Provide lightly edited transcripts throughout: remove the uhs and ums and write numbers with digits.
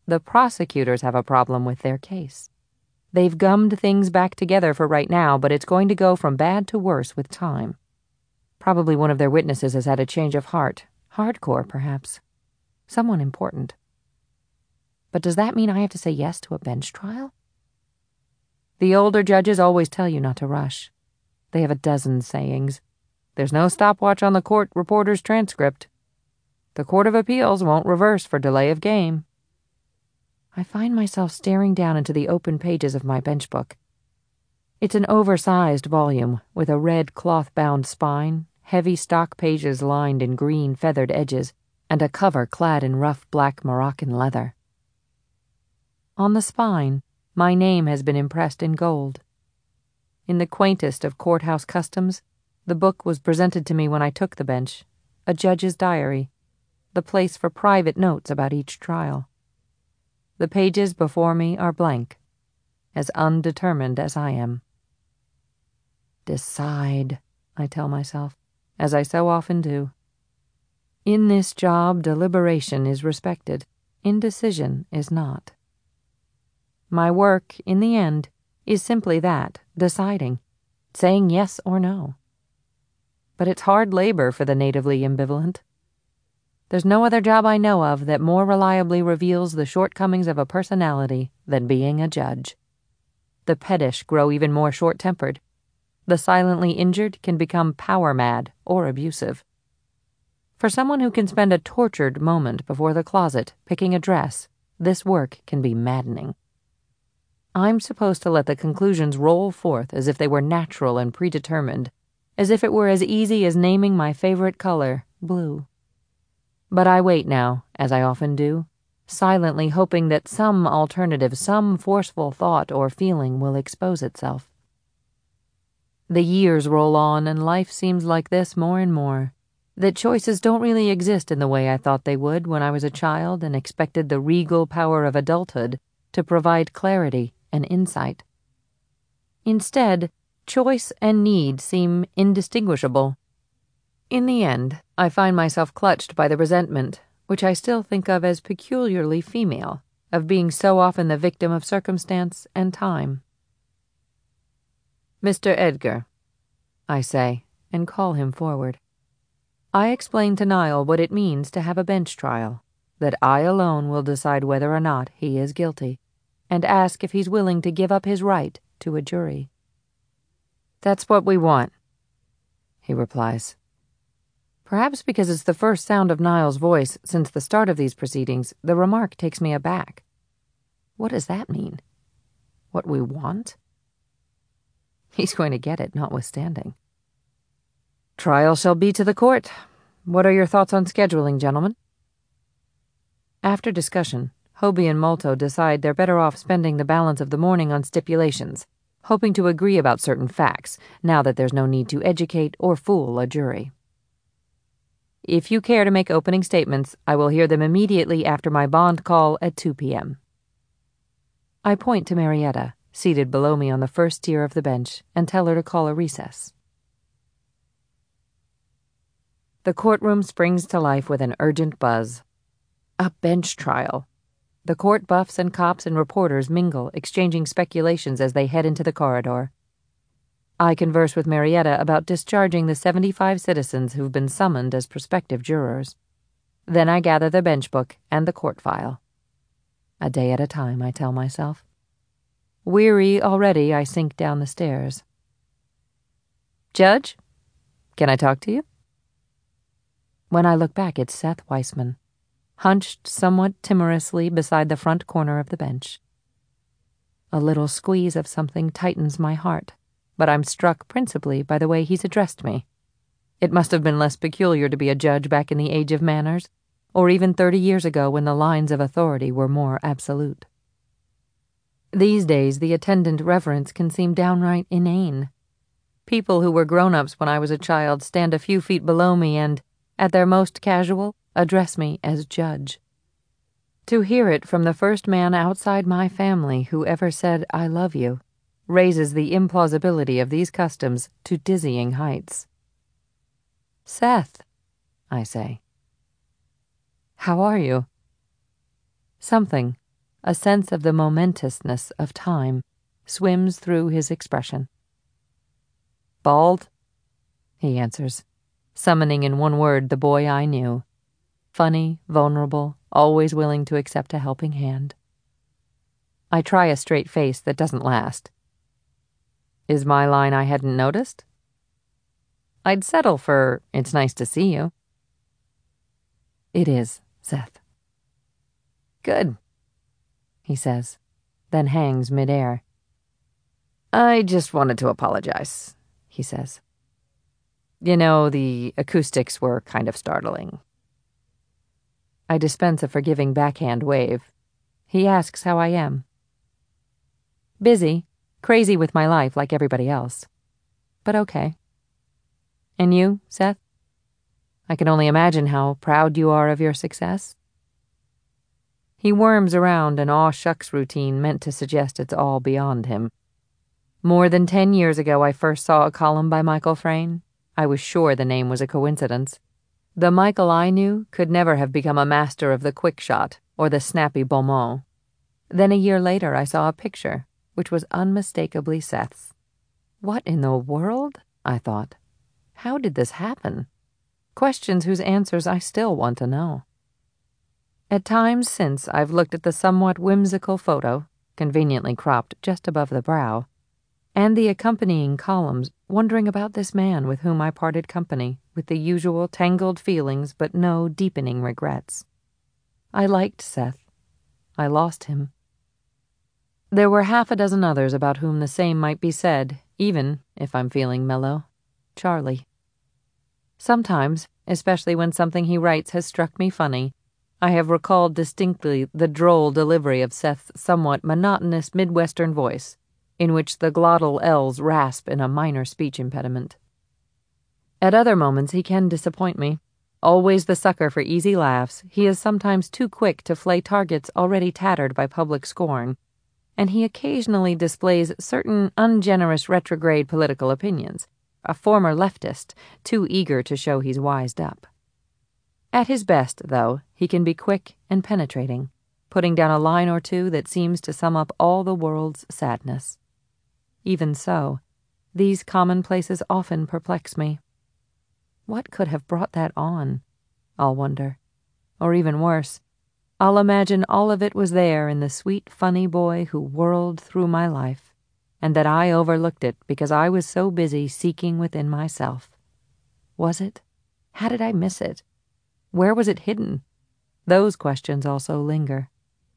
The prosecutors have a problem with their case. They've gummed things back together for right now, but it's going to go from bad to worse with time. Probably one of their witnesses has had a change of heart. Hardcore, perhaps. Someone important. But does that mean I have to say yes to a bench trial? The older judges always tell you not to rush. They have a dozen sayings. There's no stopwatch on the court reporter's transcript. The Court of Appeals won't reverse for delay of game. I find myself staring down into the open pages of my bench book. It's an oversized volume with a red cloth-bound spine, heavy stock pages lined in green feathered edges, and a cover clad in rough black Moroccan leather. On the spine, my name has been impressed in gold. In the quaintest of courthouse customs, the book was presented to me when I took the bench, a judge's diary, the place for private notes about each trial. The pages before me are blank, as undetermined as I am. Decide, I tell myself, as I so often do. In this job, deliberation is respected. Indecision is not. My work, in the end, is simply that, deciding, saying yes or no. But it's hard labor for the natively ambivalent. There's no other job I know of that more reliably reveals the shortcomings of a personality than being a judge. The pettish grow even more short-tempered. The silently injured can become power-mad or abusive. For someone who can spend a tortured moment before the closet picking a dress, this work can be maddening. I'm supposed to let the conclusions roll forth as if they were natural and predetermined, as if it were as easy as naming my favorite color, blue. But I wait now, as I often do, silently hoping that some alternative, some forceful thought or feeling will expose itself. The years roll on and life seems like this more and more, that choices don't really exist in the way I thought they would when I was a child and expected the regal power of adulthood to provide clarity and insight. Instead, choice and need seem indistinguishable. In the end, I find myself clutched by the resentment, which I still think of as peculiarly female, of being so often the victim of circumstance and time. Mr. Edgar, I say, and call him forward. I explain to Niall what it means to have a bench trial, that I alone will decide whether or not he is guilty, and ask if he's willing to give up his right to a jury. That's what we want, he replies. Perhaps because it's the first sound of Niall's voice since the start of these proceedings, the remark takes me aback. What does that mean? What we want? He's going to get it, notwithstanding. Trial shall be to the court. What are your thoughts on scheduling, gentlemen? After discussion, Hobie and Molto decide they're better off spending the balance of the morning on stipulations, hoping to agree about certain facts, now that there's no need to educate or fool a jury. If you care to make opening statements, I will hear them immediately after my bond call at 2 p.m. I point to Marietta, seated below me on the first tier of the bench, and tell her to call a recess. The courtroom springs to life with an urgent buzz. A bench trial. The court buffs and cops and reporters mingle, exchanging speculations as they head into the corridor. I converse with Marietta about discharging the 75 citizens who've been summoned as prospective jurors. Then I gather the bench book and the court file. A day at a time, I tell myself. Weary already, I sink down the stairs. Judge, can I talk to you? When I look back, it's Seth Weissman, hunched somewhat timorously beside the front corner of the bench. A little squeeze of something tightens my heart, but I'm struck principally by the way he's addressed me. It must have been less peculiar to be a judge back in the age of manners, or even 30 years ago when the lines of authority were more absolute. These days, the attendant reverence can seem downright inane. People who were grown-ups when I was a child stand a few feet below me and, at their most casual, address me as judge. To hear it from the first man outside my family who ever said, "I love you," raises the implausibility of these customs to dizzying heights. Seth, I say. How are you? Something, A sense of the momentousness of time swims through his expression. "Bald?" he answers, summoning in one word the boy I knew. Funny, vulnerable, always willing to accept a helping hand. I try a straight face that doesn't last. "Is my line I hadn't noticed?" "I'd settle for, 'It's nice to see you.'" "It is, Seth." "Good," he says, then hangs midair. "I just wanted to apologize," he says. "You know, the acoustics were kind of startling." I dispense a forgiving backhand wave. He asks how I am. "Busy, crazy with my life like everybody else. But okay." "And you, Seth? I can only imagine how proud you are of your success." He worms around an aw-shucks routine meant to suggest it's all beyond him. "More than 10 years ago I first saw a column by Michael Frayn. I was sure the name was a coincidence. The Michael I knew could never have become a master of the quick shot or the snappy bon mot. Then a year later I saw a picture, which was unmistakably Seth's. What in the world? I thought. How did this happen? Questions whose answers I still want to know. At times since, I've looked at the somewhat whimsical photo, conveniently cropped just above the brow, and the accompanying columns, wondering about this man with whom I parted company, with the usual tangled feelings but no deepening regrets. I liked Seth. I lost him. There were 6 others about whom the same might be said, even, if I'm feeling mellow, Charlie. Sometimes, especially when something he writes has struck me funny, I have recalled distinctly the droll delivery of Seth's somewhat monotonous Midwestern voice, in which the glottal L's rasp in a minor speech impediment. At other moments he can disappoint me. Always the sucker for easy laughs, he is sometimes too quick to flay targets already tattered by public scorn, and he occasionally displays certain ungenerous retrograde political opinions, a former leftist, too eager to show he's wised up. At his best, though, he can be quick and penetrating, putting down a line or two that seems to sum up all the world's sadness. Even so, these commonplaces often perplex me. What could have brought that on? I'll wonder. Or even worse, I'll imagine all of it was there in the sweet, funny boy who whirled through my life, and that I overlooked it because I was so busy seeking within myself. Was it? How did I miss it? Where was it hidden? Those questions also linger.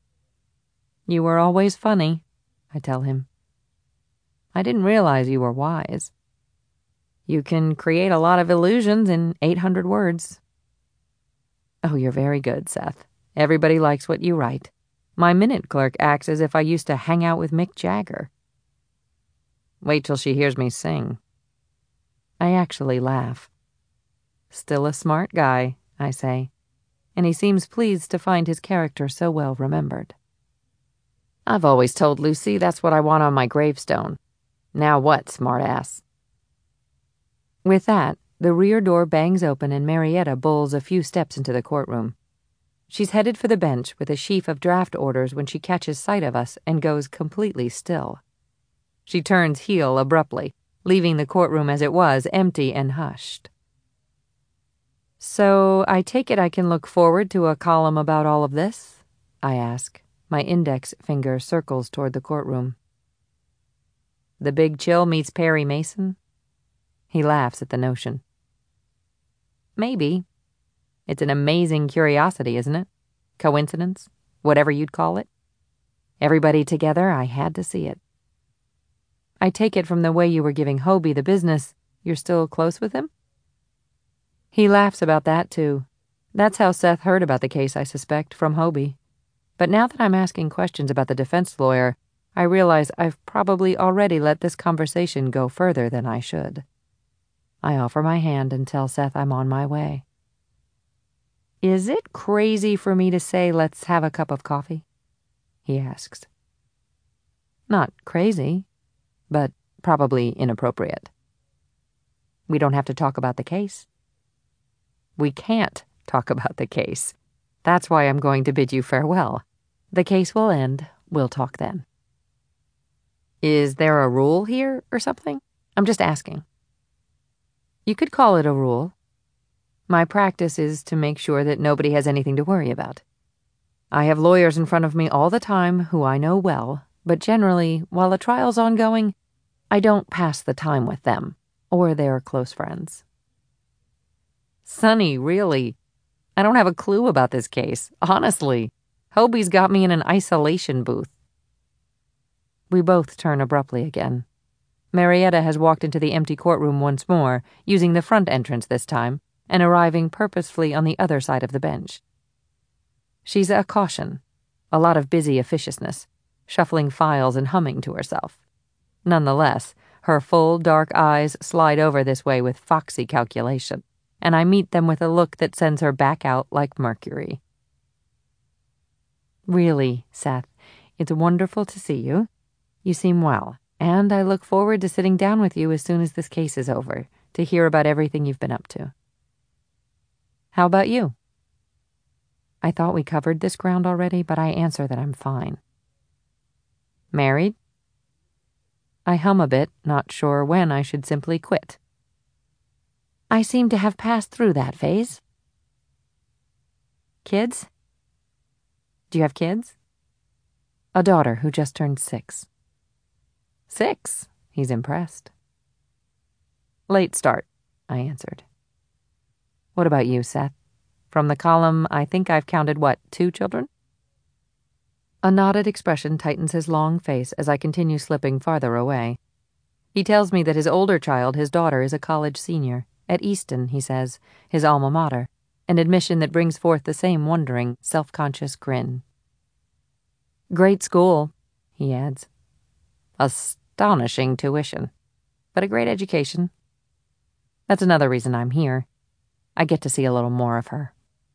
"You were always funny," I tell him. "I didn't realize you were wise." "You can create a lot of illusions in 800 words. "Oh, you're very good, Seth. Everybody likes what you write. My minute clerk acts as if I used to hang out with Mick Jagger." "Wait till she hears me sing." I actually laugh. "Still a smart guy," I say, and he seems pleased to find his character so well remembered. "I've always told Lucy that's what I want on my gravestone. Now what, smartass?" With that, the rear door bangs open and Marietta bowls a few steps into the courtroom. She's headed for the bench with a sheaf of draft orders when she catches sight of us and goes completely still. She turns heel abruptly, leaving the courtroom as it was, empty and hushed. "So I take it I can look forward to a column about all of this?" I ask. My index finger circles toward the courtroom. "The Big Chill meets Perry Mason?" He laughs at the notion. "Maybe. It's an amazing curiosity, isn't it? Coincidence? Whatever you'd call it. Everybody together, I had to see it." "I take it from the way you were giving Hobie the business, you're still close with him?" He laughs about that, too. That's how Seth heard about the case, I suspect, from Hobie. But now that I'm asking questions about the defense lawyer, I realize I've probably already let this conversation go further than I should. I offer my hand and tell Seth I'm on my way. "Is it crazy for me to say let's have a cup of coffee?" he asks. Not crazy, but probably inappropriate. "We don't have to talk about the case." "We can't talk about the case. That's why I'm going to bid you farewell. The case will end. We'll talk then. Is there a rule here or something? I'm just asking. You could call it a rule. My practice is to make sure that nobody has anything to worry about. I have lawyers in front of me all the time who I know well, but generally, while a trial's ongoing, I don't pass the time with them or their close friends. Sonny, really? I don't have a clue about this case, honestly. Hobie's got me in an isolation booth. We both turn abruptly again. Marietta has walked into the empty courtroom once more, using the front entrance this time, and arriving purposefully on the other side of the bench. She's a caution, a lot of busy officiousness, shuffling files and humming to herself. Nonetheless, her full, dark eyes slide over this way with foxy calculation, and I meet them with a look that sends her back out like Mercury. Really, Seth, it's wonderful to see you. You seem well, and I look forward to sitting down with you as soon as this case is over, to hear about everything you've been up to. How about you? I thought we covered this ground already, but I answer that I'm fine. Married? I hum a bit, not sure when I should simply quit. I seem to have passed through that phase. Kids? Do you have kids? A daughter who just turned 6. 6? He's impressed. Late start, I answered. What about you, Seth? From the column, I think I've counted, 2 children? A knotted expression tightens his long face as I continue slipping farther away. He tells me that his older child, his daughter, is a college senior. At Easton, he says, his alma mater, an admission that brings forth the same wondering, self-conscious grin. Great school, he adds. Astonishing tuition, but a great education. That's another reason I'm here. I get to see a little more of her.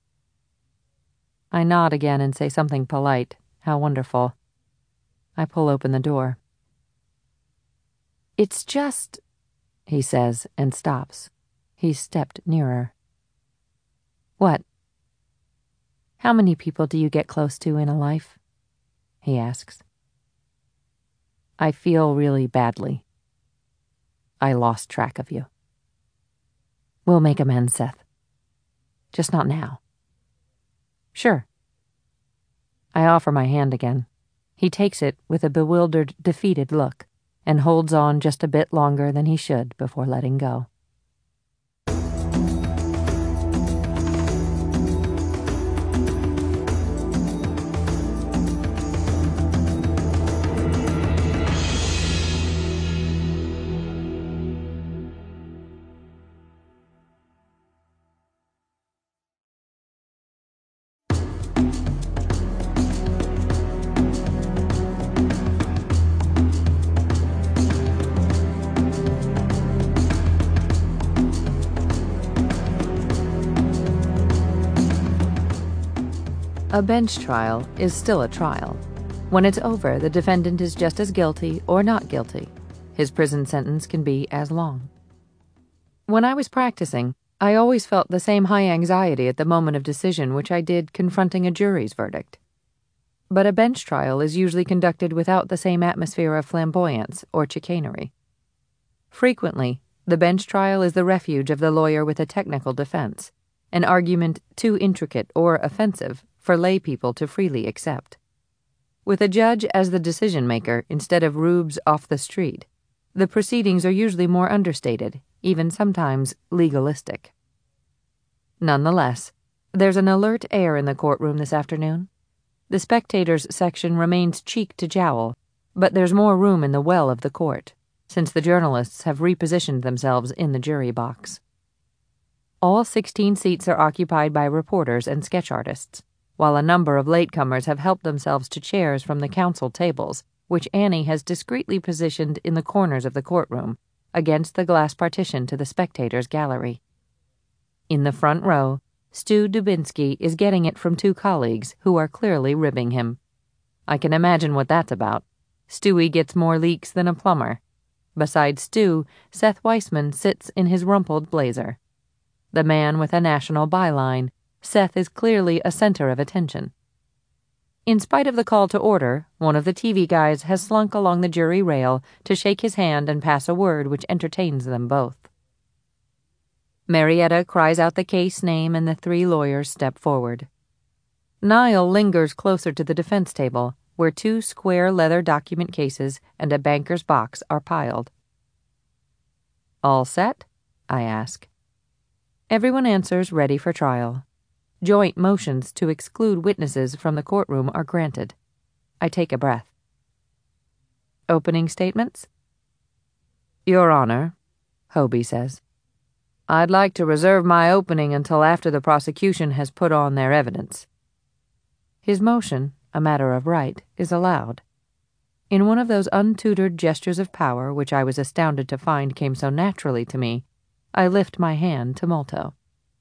I nod again and say something polite. How wonderful. I pull open the door. It's just, he says, and stops. He's stepped nearer. What? How many people do you get close to in a life? He asks. I feel really badly. I lost track of you. We'll make amends, Seth. Just not now. Sure. I offer my hand again. He takes it with a bewildered, defeated look, and holds on just a bit longer than he should before letting go. A bench trial is still a trial. When it's over, the defendant is just as guilty or not guilty. His prison sentence can be as long. When I was practicing, I always felt the same high anxiety at the moment of decision which I did confronting a jury's verdict. But a bench trial is usually conducted without the same atmosphere of flamboyance or chicanery. Frequently, the bench trial is the refuge of the lawyer with a technical defense, an argument too intricate or offensive for lay people to freely accept. With a judge as the decision-maker instead of rubes off the street, the proceedings are usually more understated, even sometimes legalistic. Nonetheless, there's an alert air in the courtroom this afternoon. The spectators section remains cheek to jowl, but there's more room in the well of the court, since the journalists have repositioned themselves in the jury box. All 16 seats are occupied by reporters and sketch artists, while a number of latecomers have helped themselves to chairs from the council tables, which Annie has discreetly positioned in the corners of the courtroom, against the glass partition to the spectators' gallery. In the front row, Stu Dubinsky is getting it from 2 colleagues who are clearly ribbing him. I can imagine what that's about. Stewie gets more leaks than a plumber. Beside Stu, Seth Weissman sits in his rumpled blazer. The man with a national byline, Seth is clearly a center of attention. In spite of the call to order, one of the TV guys has slunk along the jury rail to shake his hand and pass a word which entertains them both. Marietta cries out the case name and the three lawyers step forward. Niall lingers closer to the defense table, where two square leather document cases and a banker's box are piled. "All set?" I ask. Everyone answers ready for trial. Joint motions to exclude witnesses from the courtroom are granted. I take a breath. Opening statements? "Your Honor," Hobie says, "I'd like to reserve my opening until after the prosecution has put on their evidence." His motion, a matter of right, is allowed. In one of those untutored gestures of power which I was astounded to find came so naturally to me, I lift my hand to Molto.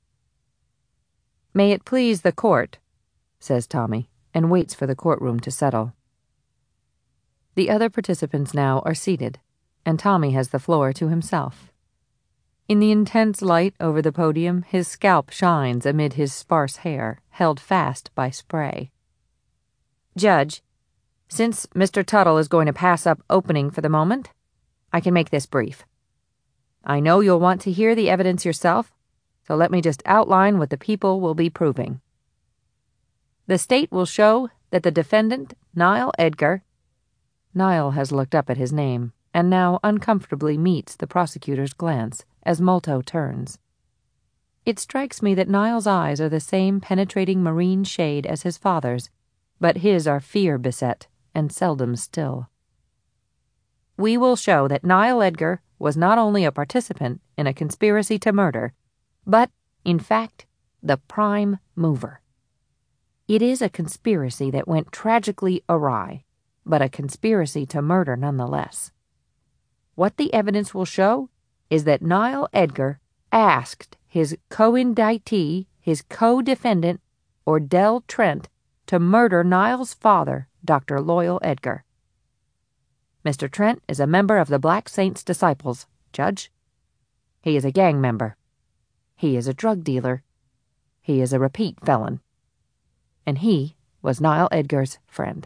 "May it please the court," says Tommy, and waits for the courtroom to settle. The other participants now are seated, and Tommy has the floor to himself. In the intense light over the podium, his scalp shines amid his sparse hair, held fast by spray. "Judge, since Mr. Tuttle is going to pass up opening for the moment, I can make this brief. I know you'll want to hear the evidence yourself, so let me just outline what the people will be proving. The state will show that the defendant, Niall Edgar—" Niall has looked up at his name, and now uncomfortably meets the prosecutor's glance as Molto turns. It strikes me that Niall's eyes are the same penetrating marine shade as his father's, but his are fear-beset and seldom still. "We will show that Niall Edgar was not only a participant in a conspiracy to murder, but, in fact, the prime mover. It is a conspiracy that went tragically awry, but a conspiracy to murder nonetheless. What the evidence will show is that Niall Edgar asked his co-indictee, his co-defendant, Ordell Trent, to murder Niall's father, Dr. Loyal Edgar. Mr. Trent is a member of the Black Saints Disciples, Judge. He is a gang member. He is a drug dealer. He is a repeat felon. And he was Niall Edgar's friend."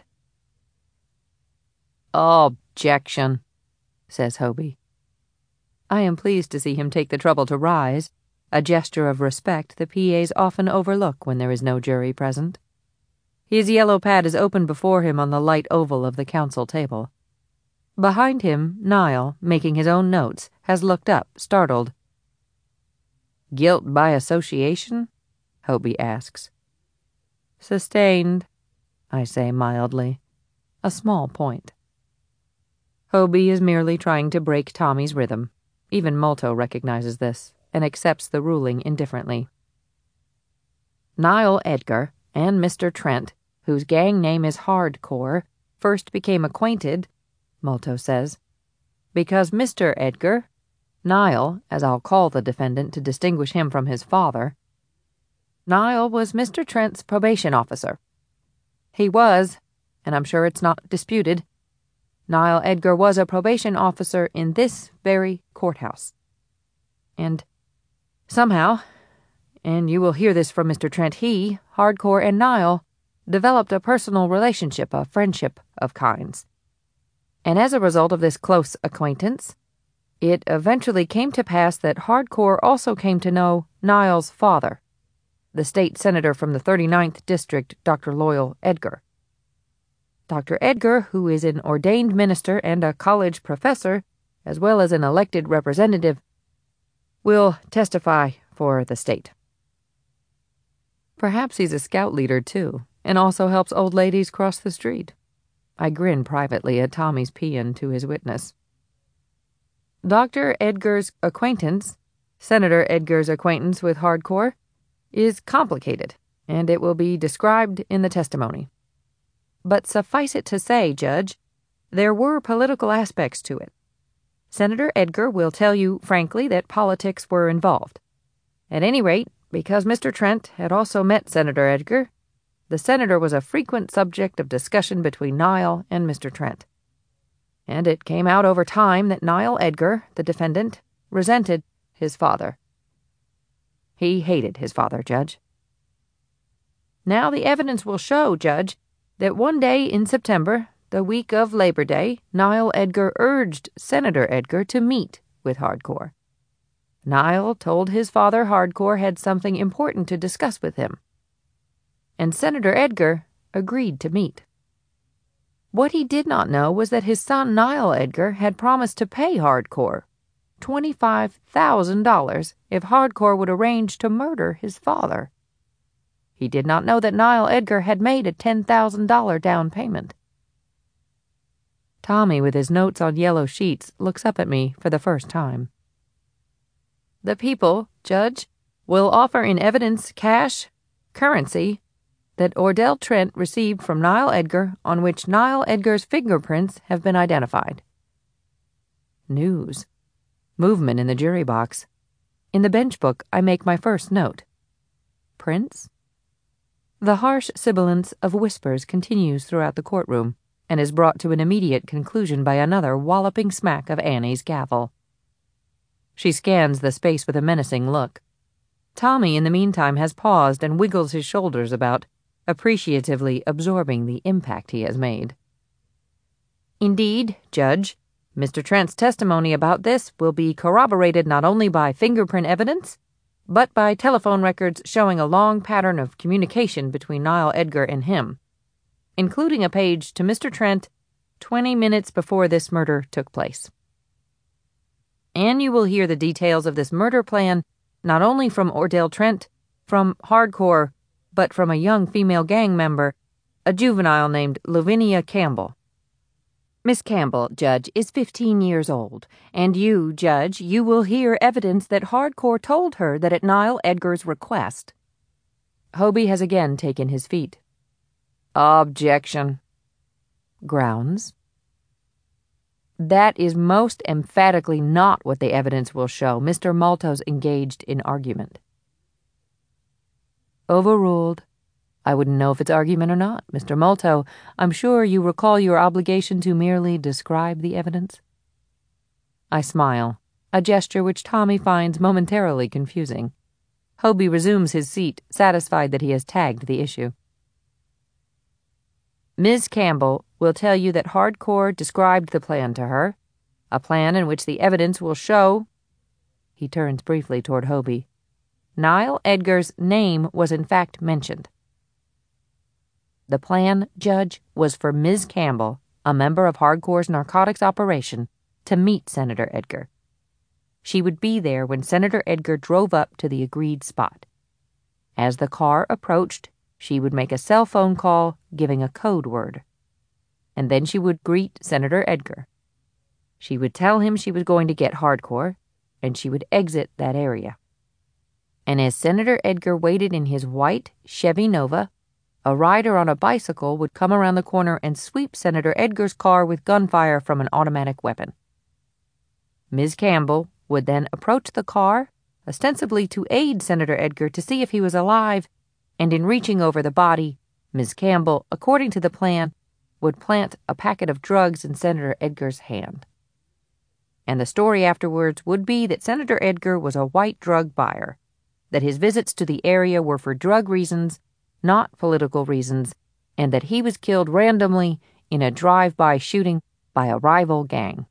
"Objection," says Hobie. I am pleased to see him take the trouble to rise, a gesture of respect the PAs often overlook when there is no jury present. His yellow pad is open before him on the light oval of the counsel table. Behind him, Niall, making his own notes, has looked up, startled. "Guilt by association?" Hobie asks. "Sustained," I say mildly. A small point. Hobie is merely trying to break Tommy's rhythm. Even Molto recognizes this and accepts the ruling indifferently. "Niall Edgar and Mr. Trent, whose gang name is Hardcore, first became acquainted," Molto says, "because Mr. Edgar, Niall, as I'll call the defendant to distinguish him from his father, Niall was Mr. Trent's probation officer. He was, and I'm sure it's not disputed, Niall Edgar was a probation officer in this very courthouse. And somehow, and you will hear this from Mr. Trent, he, Hardcore, and Niall developed a personal relationship, a friendship of kinds. And as a result of this close acquaintance, it eventually came to pass that Hardcore also came to know Niall's father, the state senator from the 39th District, Dr. Loyal Edgar. Dr. Edgar, who is an ordained minister and a college professor, as well as an elected representative, will testify for the state. Perhaps he's a scout leader, too, and also helps old ladies cross the street. I grin privately at Tommy's paean to his witness. Dr. Edgar's acquaintance, Senator Edgar's acquaintance with Hardcore, is complicated, and it will be described in the testimony. But suffice it to say, Judge, there were political aspects to it. Senator Edgar will tell you frankly that politics were involved. At any rate, because Mr. Trent had also met Senator Edgar, the senator was a frequent subject of discussion between Niall and Mr. Trent. And it came out over time that Niall Edgar, the defendant, resented his father. He hated his father, Judge. Now the evidence will show, Judge, that one day in September, the week of Labor Day, Niall Edgar urged Senator Edgar to meet with Hardcore. Niall told his father Hardcore had something important to discuss with him, and Senator Edgar agreed to meet. What he did not know was that his son Niall Edgar had promised to pay Hardcore $25,000 if Hardcore would arrange to murder his father. He did not know that Niall Edgar had made a $10,000 down payment. Tommy, with his notes on yellow sheets, looks up at me for the first time. The people, Judge, will offer in evidence cash, currency, that Ordell Trent received from Niall Edgar, on which Niall Edgar's fingerprints have been identified. News. Movement in the jury box. In the bench book, I make my first note. Prints? The harsh sibilance of whispers continues throughout the courtroom and is brought to an immediate conclusion by another walloping smack of Annie's gavel. She scans the space with a menacing look. Tommy, in the meantime, has paused and wiggles his shoulders about, appreciatively absorbing the impact he has made. Indeed, Judge, Mr. Trent's testimony about this will be corroborated not only by fingerprint evidence, but by telephone records showing a long pattern of communication between Niall Edgar and him, including a page to Mr. Trent 20 minutes before this murder took place. And you will hear the details of this murder plan not only from Ordell Trent, from Hardcore, but from a young female gang member, a juvenile named Lavinia Campbell. Miss Campbell, Judge, is 15 years old, and you, Judge, you will hear evidence that Hardcore told her that at Niall Edgar's request. Hobie has again taken his feet. Objection. Grounds? That is most emphatically not what the evidence will show. Mr. Malto's engaged in argument. Overruled. I wouldn't know if it's argument or not. Mr. Malto, I'm sure you recall your obligation to merely describe the evidence? I smile, a gesture which Tommy finds momentarily confusing. Hobie resumes his seat, satisfied that he has tagged the issue. Ms. Campbell will tell you that Hardcore described the plan to her, a plan in which the evidence will show— He turns briefly toward Hobie. Niall Edgar's name was in fact mentioned. The plan, Judge, was for Ms. Campbell, a member of Hardcore's narcotics operation, to meet Senator Edgar. She would be there when Senator Edgar drove up to the agreed spot. As the car approached, she would make a cell phone call giving a code word. And then she would greet Senator Edgar. She would tell him she was going to get Hardcore, and she would exit that area. And as Senator Edgar waited in his white Chevy Nova, a rider on a bicycle would come around the corner and sweep Senator Edgar's car with gunfire from an automatic weapon. Ms. Campbell would then approach the car, ostensibly to aid Senator Edgar to see if he was alive, and in reaching over the body, Ms. Campbell, according to the plan, would plant a packet of drugs in Senator Edgar's hand. And the story afterwards would be that Senator Edgar was a white drug buyer, that his visits to the area were for drug reasons, not political reasons, and that he was killed randomly in a drive-by shooting by a rival gang.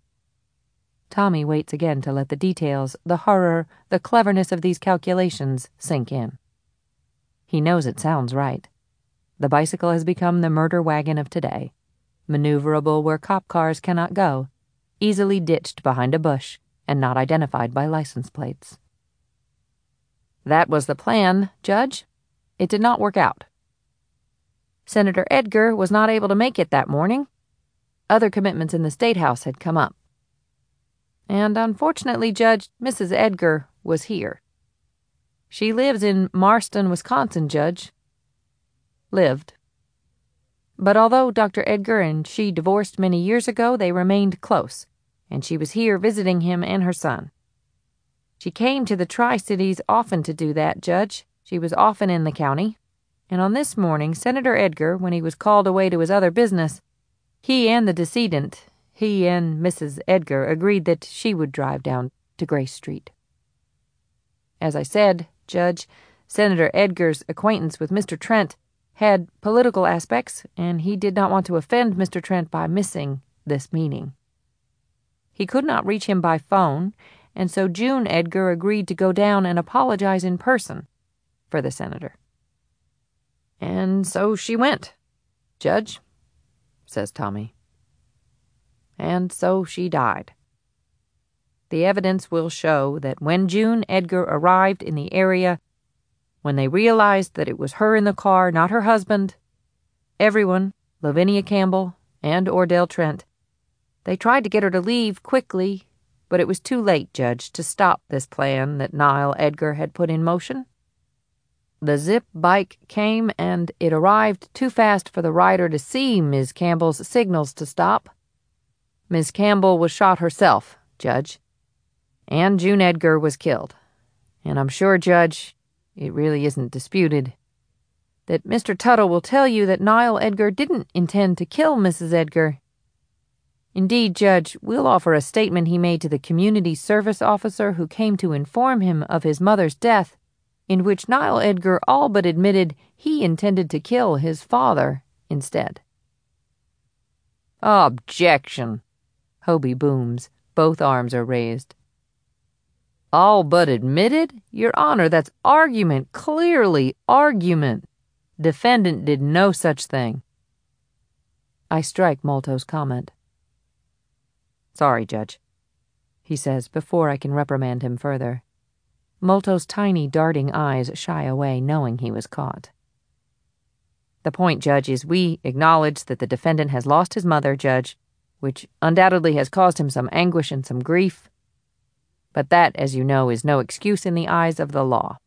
Tommy waits again to let the details, the horror, the cleverness of these calculations sink in. He knows it sounds right. The bicycle has become the murder wagon of today, maneuverable where cop cars cannot go, easily ditched behind a bush, and not identified by license plates. That was the plan, Judge. It did not work out. Senator Edgar was not able to make it that morning. Other commitments in the State House had come up. And unfortunately, Judge, Mrs. Edgar was here. She lives in Marston, Wisconsin, Judge. Lived. But although Dr. Edgar and she divorced many years ago, they remained close, and she was here visiting him and her son. She came to the Tri-Cities often to do that, Judge. She was often in the county. And on this morning, Senator Edgar, when he was called away to his other business, he and the decedent, he and Mrs. Edgar, agreed that she would drive down to Grace Street. As I said, Judge, Senator Edgar's acquaintance with Mr. Trent had political aspects, and he did not want to offend Mr. Trent by missing this meeting. He could not reach him by phone, and so June Edgar agreed to go down and apologize in person for the senator. And so she went, Judge, says Tommy. And so she died. The evidence will show that when June Edgar arrived in the area, when they realized that it was her in the car, not her husband, everyone, Lavinia Campbell and Ordell Trent, they tried to get her to leave quickly, but it was too late, Judge, to stop this plan that Nile Edgar had put in motion. The zip bike came, and it arrived too fast for the rider to see Ms. Campbell's signals to stop. Ms. Campbell was shot herself, Judge, and June Edgar was killed. And I'm sure, Judge, it really isn't disputed, that Mr. Tuttle will tell you that Nile Edgar didn't intend to kill Mrs. Edgar. Indeed, Judge, we'll offer a statement he made to the community service officer who came to inform him of his mother's death, in which Nile Edgar all but admitted he intended to kill his father instead. Objection, Hobie booms. Both arms are raised. All but admitted? Your Honor, that's argument, clearly argument. Defendant did no such thing. I strike Molto's comment. Sorry, Judge, he says before I can reprimand him further. Molto's tiny, darting eyes shy away, knowing he was caught. The point, Judge, is we acknowledge that the defendant has lost his mother, Judge, which undoubtedly has caused him some anguish and some grief. But that, as you know, is no excuse in the eyes of the law.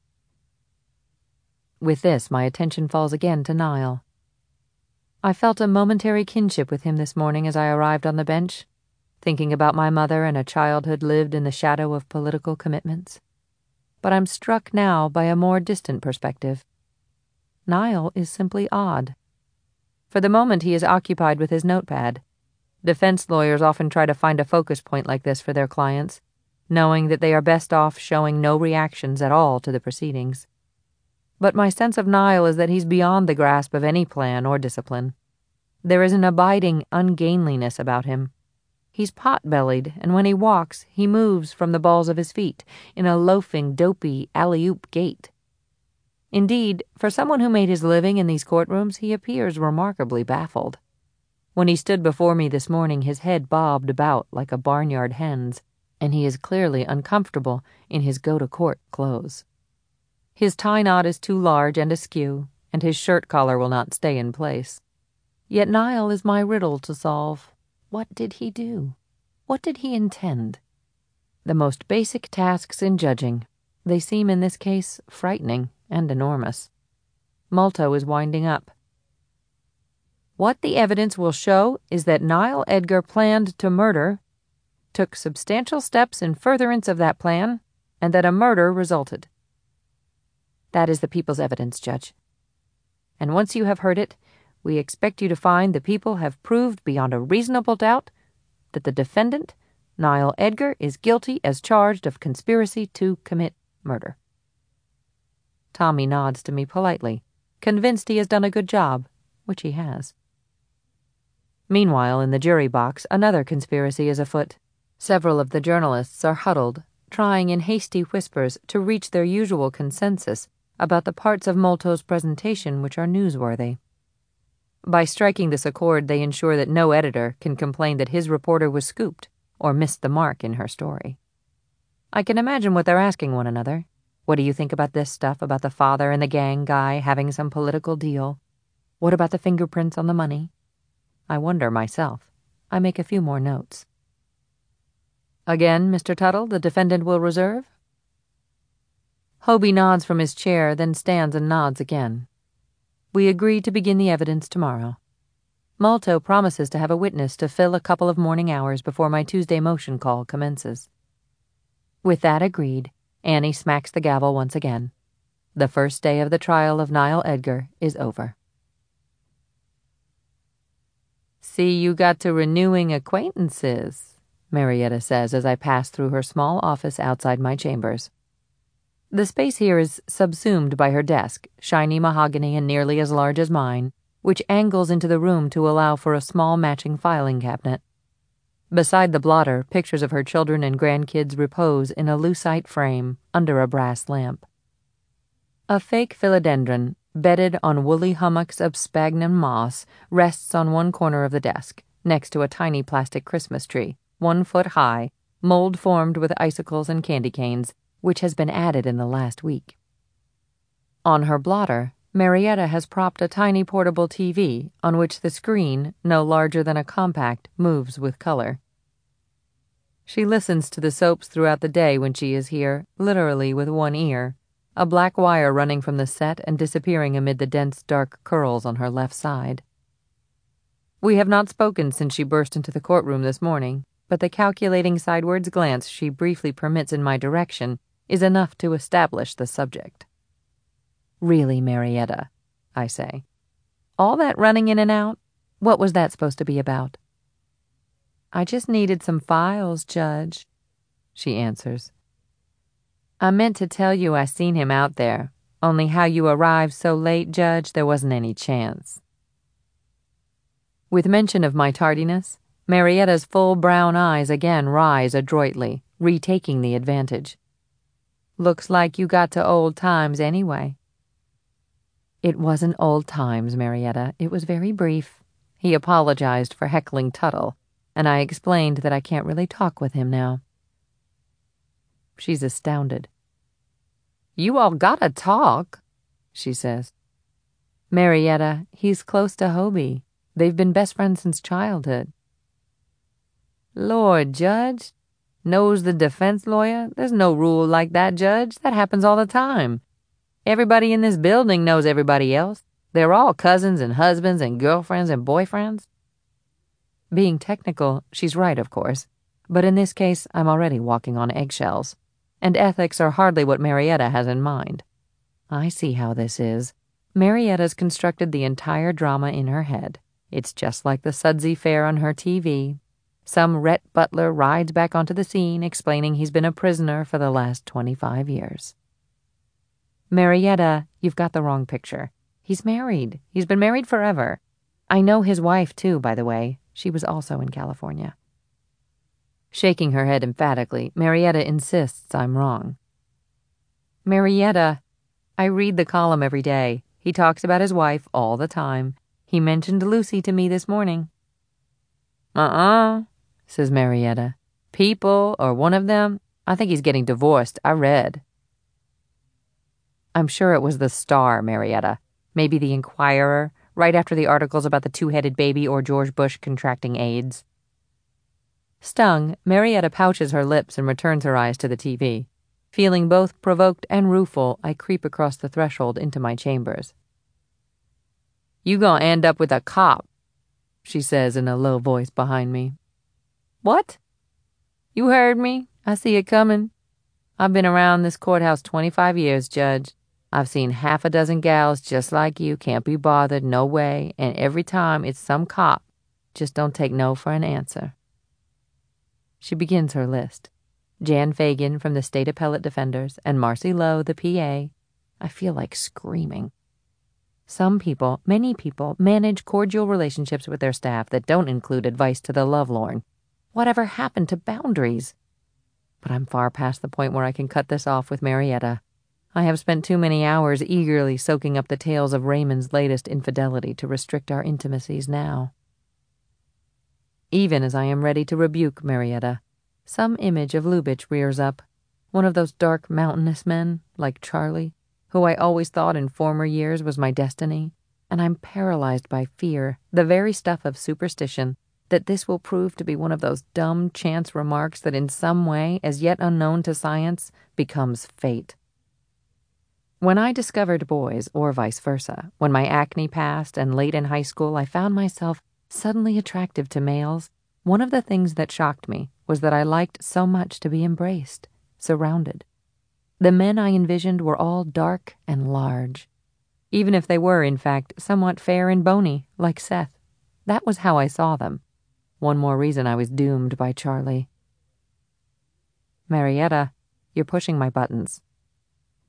With this, my attention falls again to Nile. I felt a momentary kinship with him this morning as I arrived on the bench, thinking about my mother and a childhood lived in the shadow of political commitments. But I'm struck now by a more distant perspective. Nile is simply odd. For the moment he is occupied with his notepad. Defense lawyers often try to find a focus point like this for their clients, knowing that they are best off showing no reactions at all to the proceedings. But my sense of Nile is that he's beyond the grasp of any plan or discipline. There is an abiding ungainliness about him. He's pot-bellied, and when he walks, he moves from the balls of his feet in a loafing, dopey, alley-oop gait. Indeed, for someone who made his living in these courtrooms, he appears remarkably baffled. When he stood before me this morning, his head bobbed about like a barnyard hen's, and he is clearly uncomfortable in his go-to-court clothes. His tie knot is too large and askew, and his shirt collar will not stay in place. Yet Nile is my riddle to solve. What did he do? What did he intend? The most basic tasks in judging. They seem in this case frightening and enormous. Molto is winding up. What the evidence will show is that Nile Edgar planned to murder, took substantial steps in furtherance of that plan, and that a murder resulted. That is the people's evidence, Judge. And once you have heard it, we expect you to find the people have proved beyond a reasonable doubt that the defendant, Nile Edgar, is guilty as charged of conspiracy to commit murder. Tommy nods to me politely, convinced he has done a good job, which he has. Meanwhile, in the jury box, another conspiracy is afoot. Several of the journalists are huddled, trying in hasty whispers to reach their usual consensus about the parts of Molto's presentation which are newsworthy. By striking this accord, they ensure that no editor can complain that his reporter was scooped or missed the mark in her story. I can imagine what they're asking one another. What do you think about this stuff about the father and the gang guy having some political deal? What about the fingerprints on the money? I wonder myself. I make a few more notes. Again, Mr. Tuttle, the defendant will reserve? Hobie nods from his chair, then stands and nods again. We agree to begin the evidence tomorrow. Molto promises to have a witness to fill a couple of morning hours before my Tuesday motion call commences. With that agreed, Annie smacks the gavel once again. The first day of the trial of Nile Edgar is over. See, you got to renewing acquaintances, Marietta says as I pass through her small office outside my chambers. The space here is subsumed by her desk, shiny mahogany and nearly as large as mine, which angles into the room to allow for a small matching filing cabinet. Beside the blotter, pictures of her children and grandkids repose in a lucite frame under a brass lamp. A fake philodendron, bedded on woolly hummocks of sphagnum moss, rests on one corner of the desk, next to a tiny plastic Christmas tree, 1 foot high, mold-formed with icicles and candy canes, which has been added in the last week. On her blotter, Marietta has propped a tiny portable TV on which the screen, no larger than a compact, moves with color. She listens to the soaps throughout the day when she is here, literally with one ear, a black wire running from the set and disappearing amid the dense dark curls on her left side. We have not spoken since she burst into the courtroom this morning, but the calculating sidewards glance she briefly permits in my direction is enough to establish the subject. "Really, Marietta," I say. "All that running in and out, what was that supposed to be about?" "I just needed some files, Judge," she answers. "I meant to tell you I seen him out there, only how you arrived so late, Judge, there wasn't any chance." With mention of my tardiness, Marietta's full brown eyes again rise adroitly, retaking the advantage. "Looks like you got to old times anyway." "It wasn't old times, Marietta. It was very brief." He apologized for heckling Tuttle, and I explained that I can't really talk with him now. She's astounded. "You all gotta talk," she says. "Marietta, he's close to Hobie. They've been best friends since childhood." "Lord, Judge. Knows the defense lawyer? There's no rule like that, Judge. That happens all the time. Everybody in this building knows everybody else. They're all cousins and husbands and girlfriends and boyfriends." Being technical, she's right, of course, but in this case I'm already walking on eggshells, and ethics are hardly what Marietta has in mind. I see how this is. Marietta's constructed the entire drama in her head. It's just like the sudsy fair on her TV. Some Rhett butler rides back onto the scene explaining he's been a prisoner for the last 25 years. "Marietta, you've got the wrong picture. He's married. He's been married forever. I know his wife, too, by the way. She was also in California." Shaking her head emphatically, Marietta insists I'm wrong. "Marietta, I read the column every day. He talks about his wife all the time. He mentioned Lucy to me this morning." Says Marietta. "People, or one of them, I think he's getting divorced. I read." "I'm sure it was the Star, Marietta. Maybe the Inquirer, right after the articles about the two-headed baby or George Bush contracting AIDS." Stung, Marietta pouches her lips and returns her eyes to the TV. Feeling both provoked and rueful, I creep across the threshold into my chambers. "You gonna end up with a cop," she says in a low voice behind me. "What?" "You heard me. I see it coming. I've been around this courthouse 25 years, Judge. I've seen half a dozen gals just like you, can't be bothered, no way, and every time it's some cop. Just don't take no for an answer." She begins her list. Jan Fagan from the State Appellate Defenders and Marcy Lowe, the PA. I feel like screaming. Some people, many people, manage cordial relationships with their staff that don't include advice to the lovelorn. Whatever happened to boundaries? But I'm far past the point where I can cut this off with Marietta. I have spent too many hours eagerly soaking up the tales of Raymond's latest infidelity to restrict our intimacies now. Even as I am ready to rebuke Marietta, some image of Lubitsch rears up, one of those dark mountainous men, like Charlie, who I always thought in former years was my destiny, and I'm paralyzed by fear, the very stuff of superstition, that this will prove to be one of those dumb chance remarks that in some way, as yet unknown to science, becomes fate. When I discovered boys, or vice versa, when my acne passed and late in high school I found myself suddenly attractive to males, one of the things that shocked me was that I liked so much to be embraced, surrounded. The men I envisioned were all dark and large, even if they were, in fact, somewhat fair and bony, like Seth. That was how I saw them. One more reason I was doomed by Charlie. "Marietta, you're pushing my buttons."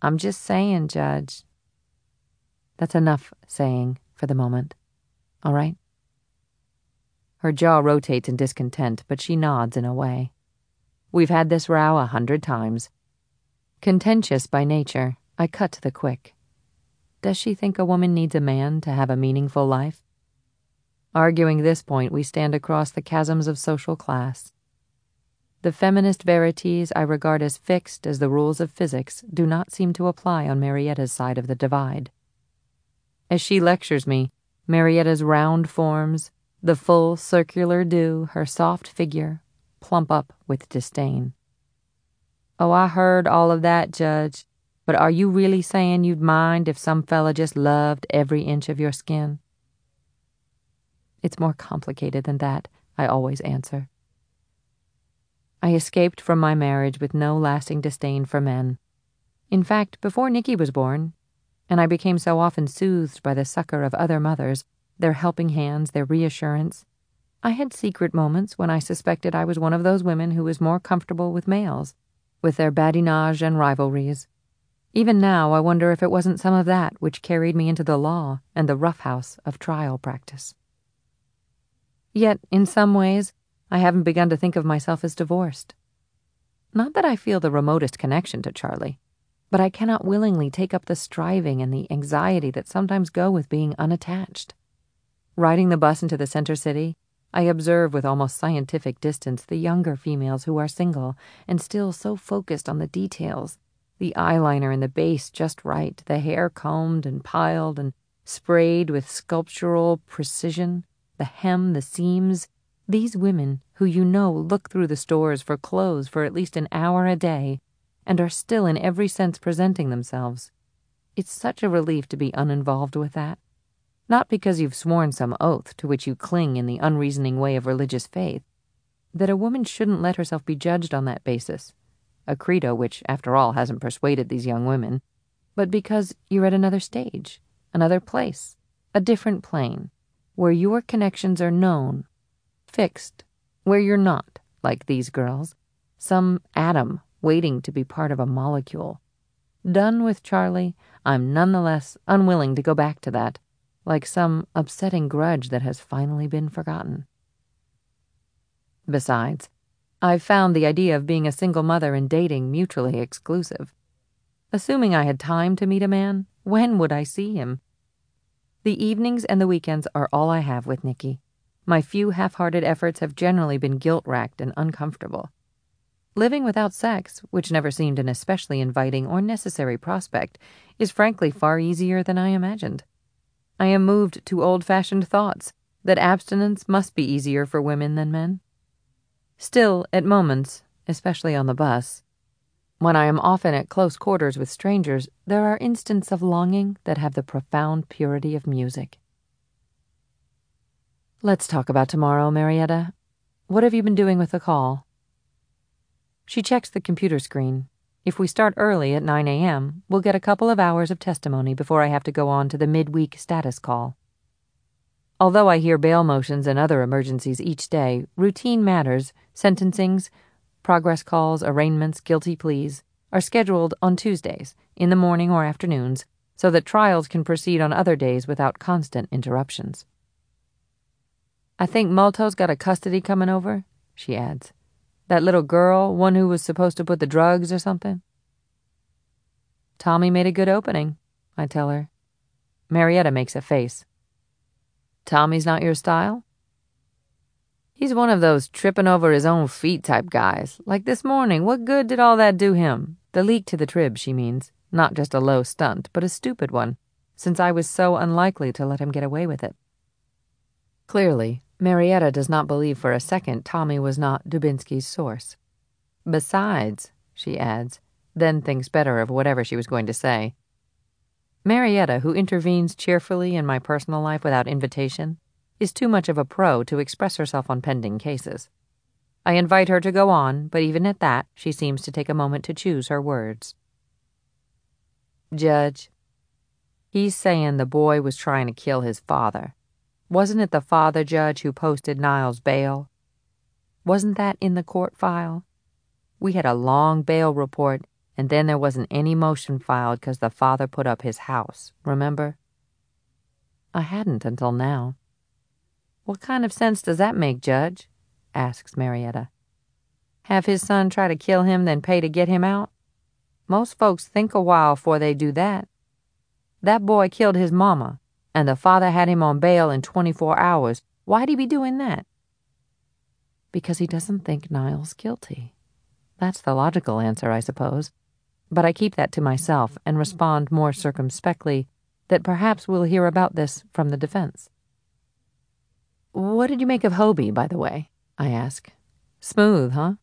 I'm just saying, Judge. That's enough saying for the moment. All right? Her jaw rotates in discontent, but she nods in a way. We've had this row 100 times. Contentious by nature, I cut to the quick. Does she think a woman needs a man to have a meaningful life? Arguing this point, we stand across the chasms of social class. The feminist verities I regard as fixed as the rules of physics do not seem to apply on Marietta's side of the divide. As she lectures me, Marietta's round forms, the full circular do, her soft figure, plump up with disdain. Oh, I heard all of that, Judge, but are you really saying you'd mind if some fella just loved every inch of your skin? It's more complicated than that, I always answer. I escaped from my marriage with no lasting disdain for men. In fact, before Nicky was born, and I became so often soothed by the succor of other mothers, their helping hands, their reassurance, I had secret moments when I suspected I was one of those women who was more comfortable with males, with their badinage and rivalries. Even now, I wonder if it wasn't some of that which carried me into the law and the roughhouse of trial practice. Yet, in some ways, I haven't begun to think of myself as divorced. Not that I feel the remotest connection to Charlie, but I cannot willingly take up the striving and the anxiety that sometimes go with being unattached. Riding the bus into the center city, I observe with almost scientific distance the younger females who are single and still so focused on the details, the eyeliner in the base just right, the hair combed and piled and sprayed with sculptural precision, the hem, the seams. These women, who you know look through the stores for clothes for at least an hour a day, and are still in every sense presenting themselves. It's such a relief to be uninvolved with that. Not because you've sworn some oath to which you cling in the unreasoning way of religious faith, that a woman shouldn't let herself be judged on that basis, a credo which, after all, hasn't persuaded these young women, but because you're at another stage, another place, a different plane, where your connections are known, fixed, where you're not, like these girls, some atom waiting to be part of a molecule. Done with Charlie, I'm nonetheless unwilling to go back to that, like some upsetting grudge that has finally been forgotten. Besides, I've found the idea of being a single mother and dating mutually exclusive. Assuming I had time to meet a man, when would I see him? The evenings and the weekends are all I have with Nicky. My few half-hearted efforts have generally been guilt-racked and uncomfortable. Living without sex, which never seemed an especially inviting or necessary prospect, is frankly far easier than I imagined. I am moved to old-fashioned thoughts that abstinence must be easier for women than men. Still, at moments, especially on the bus, when I am often at close quarters with strangers, there are instants of longing that have the profound purity of music. Let's talk about tomorrow, Marietta. What have you been doing with the call? She checks the computer screen. If we start early at 9 a.m., we'll get a couple of hours of testimony before I have to go on to the midweek status call. Although I hear bail motions and other emergencies each day, routine matters, sentencings, progress calls, arraignments, guilty pleas, are scheduled on Tuesdays, in the morning or afternoons, so that trials can proceed on other days without constant interruptions. I think Malto's got a custody coming over, she adds. That little girl, one who was supposed to put the drugs or something. Tommy made a good opening, I tell her. Marietta makes a face. Tommy's not your style? He's one of those tripping over his own feet type guys. Like this morning, what good did all that do him? The leak to the Trib, she means. Not just a low stunt, but a stupid one, since I was so unlikely to let him get away with it. Clearly, Marietta does not believe for a second Tommy was not Dubinsky's source. Besides, she adds, then thinks better of whatever she was going to say. Marietta, who intervenes cheerfully in my personal life without invitation, is too much of a pro to express herself on pending cases. I invite her to go on, but even at that, she seems to take a moment to choose her words. Judge, he's saying the boy was trying to kill his father. Wasn't it the father, Judge, who posted Niles' bail? Wasn't that in the court file? We had a long bail report, And then there wasn't any motion filed because the father put up his house, remember? I hadn't until now. What kind of sense does that make, Judge? Asks Marietta. Have his son try to kill him, then pay to get him out? Most folks think a while before they do that. That boy killed his mama, and the father had him on bail in 24 hours. Why'd he be doing that? Because he doesn't think Niles guilty. That's the logical answer, I suppose. But I keep that to myself and respond more circumspectly that perhaps we'll hear about this from the defense. What did you make of Hobie, by the way? I ask. Smooth, huh?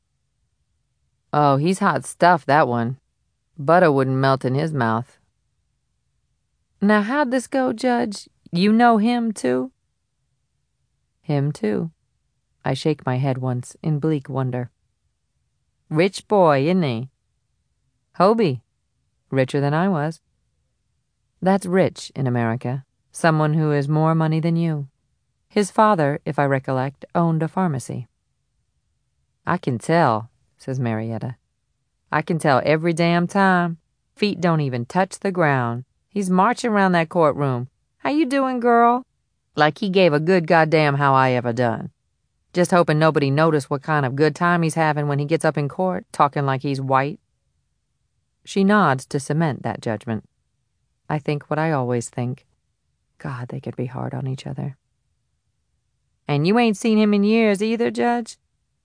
Oh, he's hot stuff, that one. Butter wouldn't melt in his mouth. Now, how'd this go, Judge? You know him, too? Him, too. I shake my head once in bleak wonder. Rich boy, isn't he? Hobie. Richer than I was. That's rich in America. Someone who has more money than you. His father, if I recollect, owned a pharmacy. I can tell, says Marietta. I can tell every damn time. Feet don't even touch the ground. He's marching around that courtroom. How you doing, girl? Like he gave a good goddamn how I ever done. Just hoping nobody noticed what kind of good time he's having when he gets up in court, talking like he's white. She nods to cement that judgment. I think what I always think. God, they could be hard on each other. And you ain't seen him in years either, Judge?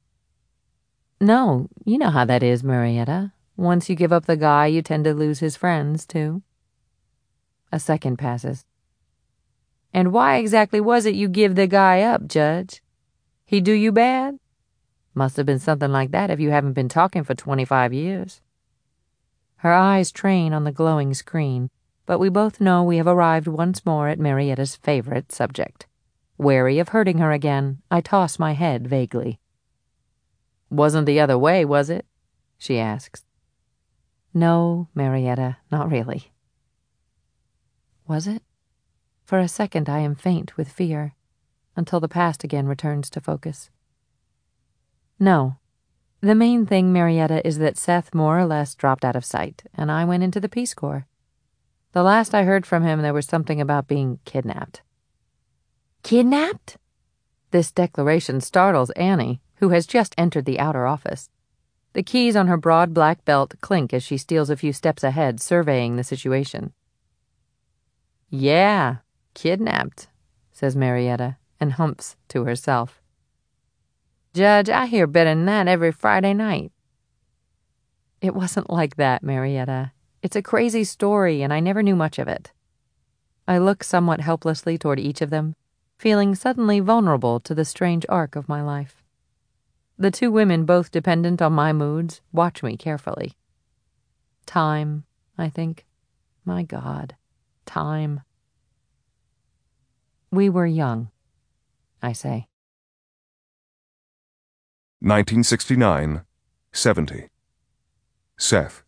No, you know how that is, Marietta. Once you give up the guy, you tend to lose his friends, too. A second passes. And why exactly was it you give the guy up, Judge? He do you bad? Must have been something like that if you haven't been talking for 25 years. Her eyes train on the glowing screen, but we both know we have arrived once more at Marietta's favorite subject. Wary of hurting her again, I toss my head vaguely. Wasn't the other way, was it? She asks. No, Marietta, not really. Was it? For a second I am faint with fear, until the past again returns to focus. No. The main thing, Marietta, is that Seth more or less dropped out of sight, and I went into the Peace Corps. The last I heard from him, there was something about being kidnapped. Kidnapped? This declaration startles Annie, who has just entered the outer office. The keys on her broad black belt clink as she steals a few steps ahead, surveying the situation. Yeah, kidnapped, says Marietta, and humps to herself. Judge, I hear better than that every Friday night. It wasn't like that, Marietta. It's a crazy story, and I never knew much of it. I look somewhat helplessly toward each of them, feeling suddenly vulnerable to the strange arc of my life. The two women, both dependent on my moods, watch me carefully. Time, I think. My God, time. We were young, I say. 1969, 70. Seth.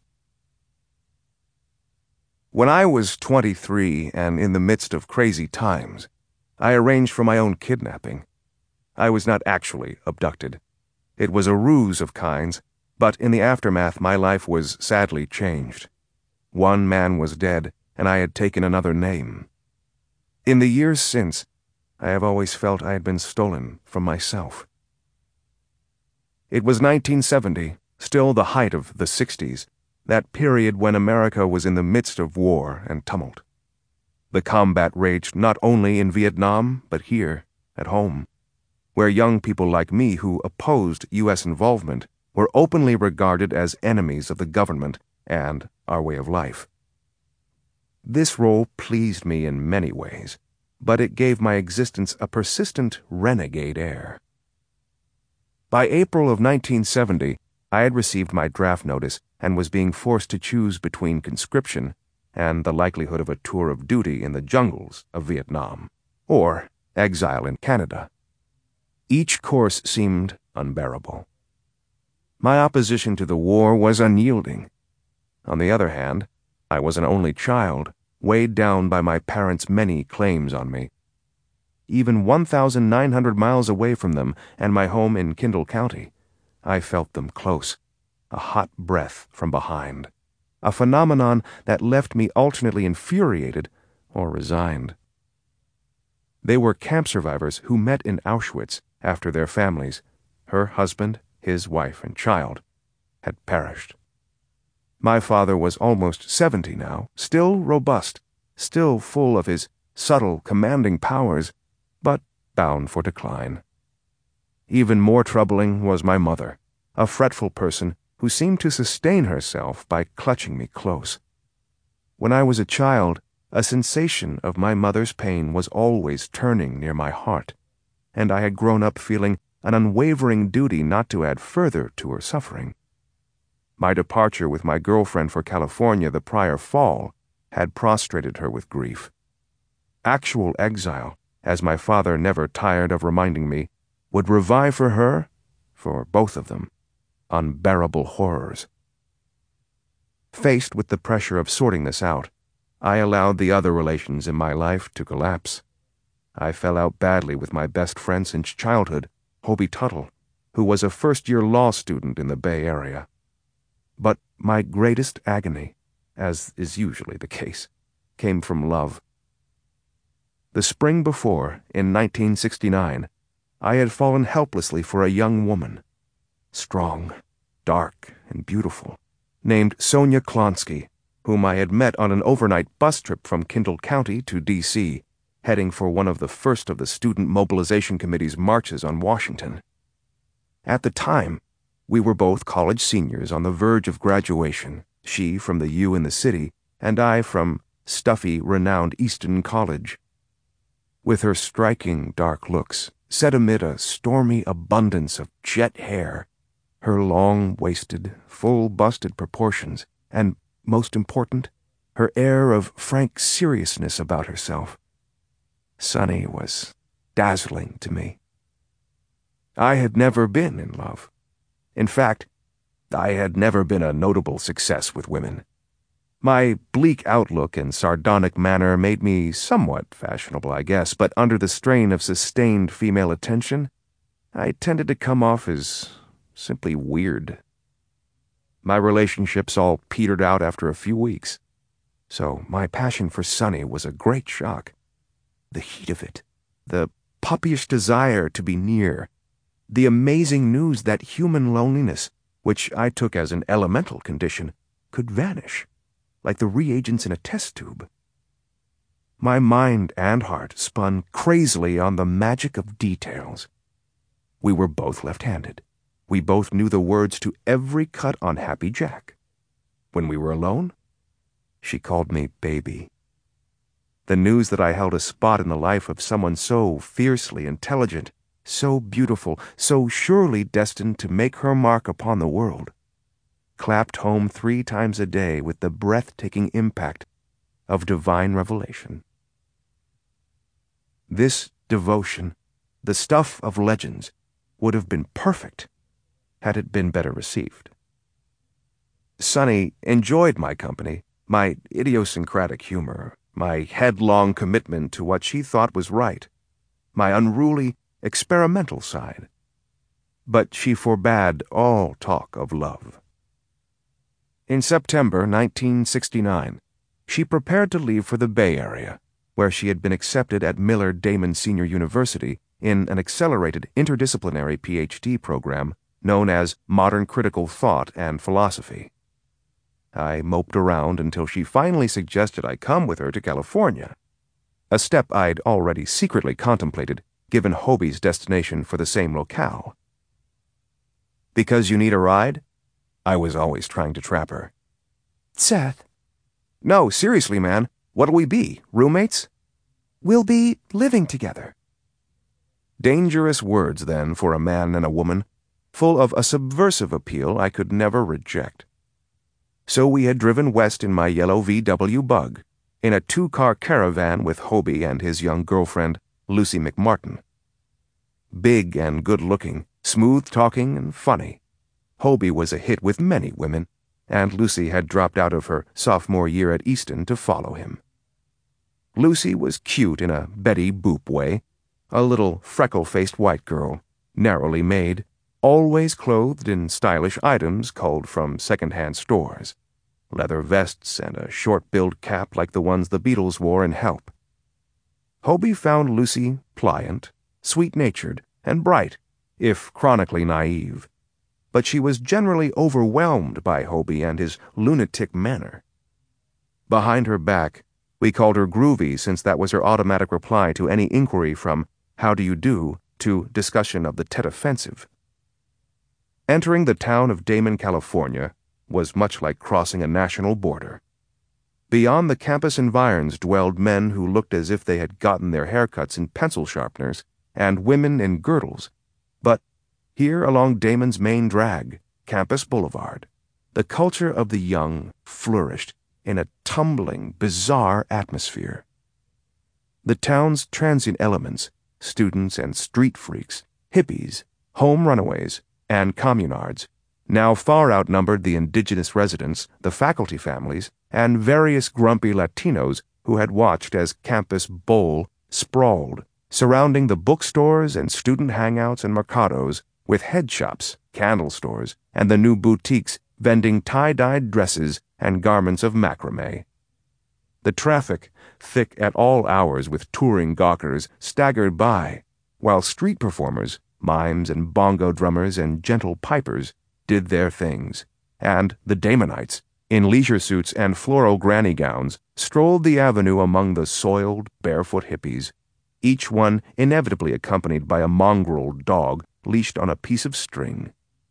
When I was 23 and in the midst of crazy times, I arranged for my own kidnapping. I was not actually abducted. It was a ruse of kinds, but in the aftermath my life was sadly changed. One man was dead, and I had taken another name. In the years since, I have always felt I had been stolen from myself. It was 1970, still the height of the 60s, that period when America was in the midst of war and tumult. The combat raged not only in Vietnam, but here, at home, where young people like me who opposed U.S. involvement were openly regarded as enemies of the government and our way of life. This role pleased me in many ways, but it gave my existence a persistent renegade air. By April of 1970, I had received my draft notice and was being forced to choose between conscription and the likelihood of a tour of duty in the jungles of Vietnam, or exile in Canada. Each course seemed unbearable. My opposition to the war was unyielding. On the other hand, I was an only child, weighed down by my parents' many claims on me. Even 1,900 miles away from them and my home in Kendall County, I felt them close. a hot breath from behind, a phenomenon that left me alternately infuriated or resigned. They were camp survivors who met in Auschwitz after their families, her husband, his wife, and child, had perished. My father was almost 70 now, still robust, still full of his subtle, commanding powers, but bound for decline. Even more troubling was my mother, a fretful person who seemed to sustain herself by clutching me close. When I was a child, a sensation of my mother's pain was always turning near my heart, and I had grown up feeling an unwavering duty not to add further to her suffering. My departure with my girlfriend for California the prior fall had prostrated her with grief. Actual exile, as my father never tired of reminding me, would revive for her, for both of them, unbearable horrors. Faced with the pressure of sorting this out, I allowed the other relations in my life to collapse. I fell out badly with my best friend since childhood, Hobie Tuttle, who was a first-year law student in the Bay Area. But my greatest agony, as is usually the case, came from love. The spring before, in 1969, I had fallen helplessly for a young woman, strong, dark, and beautiful, named Sonia Klonsky, whom I had met on an overnight bus trip from Kendall County to D.C., heading for one of the first of the Student Mobilization Committee's marches on Washington. At the time, we were both college seniors on the verge of graduation, she from the U in the city, and I from stuffy, renowned Easton College. With her striking dark looks, set amid a stormy abundance of jet hair, her long-waisted, full-busted proportions, and, most important, her air of frank seriousness about herself, Sunny was dazzling to me. I had never been in love. In fact, I had never been a notable success with women. My bleak outlook and sardonic manner made me somewhat fashionable, I guess, but under the strain of sustained female attention, I tended to come off as simply weird. My relationships all petered out after a few weeks, so my passion for Sunny was a great shock. The heat of it, the puppyish desire to be near, the amazing news that human loneliness, which I took as an elemental condition, could vanish, like the reagents in a test tube. My mind and heart spun crazily on the magic of details. We were both left-handed. We both knew the words to every cut on Happy Jack. When we were alone, she called me baby. The news that I held a spot in the life of someone so fiercely intelligent, so beautiful, so surely destined to make her mark upon the world, clapped home 3 times a day with the breathtaking impact of divine revelation. This devotion, the stuff of legends, would have been perfect had it been better received. Sunny enjoyed my company, my idiosyncratic humor, my headlong commitment to what she thought was right, my unruly, experimental side. But she forbade all talk of love. In September 1969, she prepared to leave for the Bay Area, where she had been accepted at Millard Damon Senior University in an accelerated interdisciplinary PhD program known as Modern Critical Thought and Philosophy. I moped around until she finally suggested I come with her to California, a step I'd already secretly contemplated given Hobie's destination for the same locale. Because you need a ride? I was always trying to trap her. Seth. No, seriously, man. What'll we be, roommates? We'll be living together. Dangerous words, then, for a man and a woman, full of a subversive appeal I could never reject. So we had driven west in my yellow VW Bug, in a 2-car caravan with Hobie and his young girlfriend, Lucy McMartin. Big and good-looking, smooth-talking and funny, Hobie was a hit with many women, and Lucy had dropped out of her sophomore year at Easton to follow him. Lucy was cute in a Betty Boop way, a little freckle-faced white girl, narrowly made, always clothed in stylish items culled from second-hand stores, leather vests and a short-billed cap like the ones the Beatles wore in Help. Hobie found Lucy pliant, sweet-natured, and bright, if chronically naive, but she was generally overwhelmed by Hobie and his lunatic manner. Behind her back, we called her Groovy since that was her automatic reply to any inquiry from "How do you do?" to discussion of the Tet Offensive. Entering the town of Damon, California, was much like crossing a national border. Beyond the campus environs dwelled men who looked as if they had gotten their haircuts in pencil sharpeners, and women in girdles. But here along Damon's main drag, Campus Boulevard, the culture of the young flourished in a tumbling, bizarre atmosphere. The town's transient elements, students and street freaks, hippies, home runaways, and communards, now far outnumbered the indigenous residents, the faculty families, and various grumpy Latinos who had watched as Campus Bowl sprawled, surrounding the bookstores and student hangouts and mercados, with head shops, candle stores, and the new boutiques vending tie-dyed dresses and garments of macrame. The traffic, thick at all hours with touring gawkers, staggered by, while street performers, mimes and bongo drummers and gentle pipers, did their things, and the Damonites, in leisure suits and floral granny gowns, strolled the avenue among the soiled, barefoot hippies, each one inevitably accompanied by a mongrel dog leashed on a piece of string.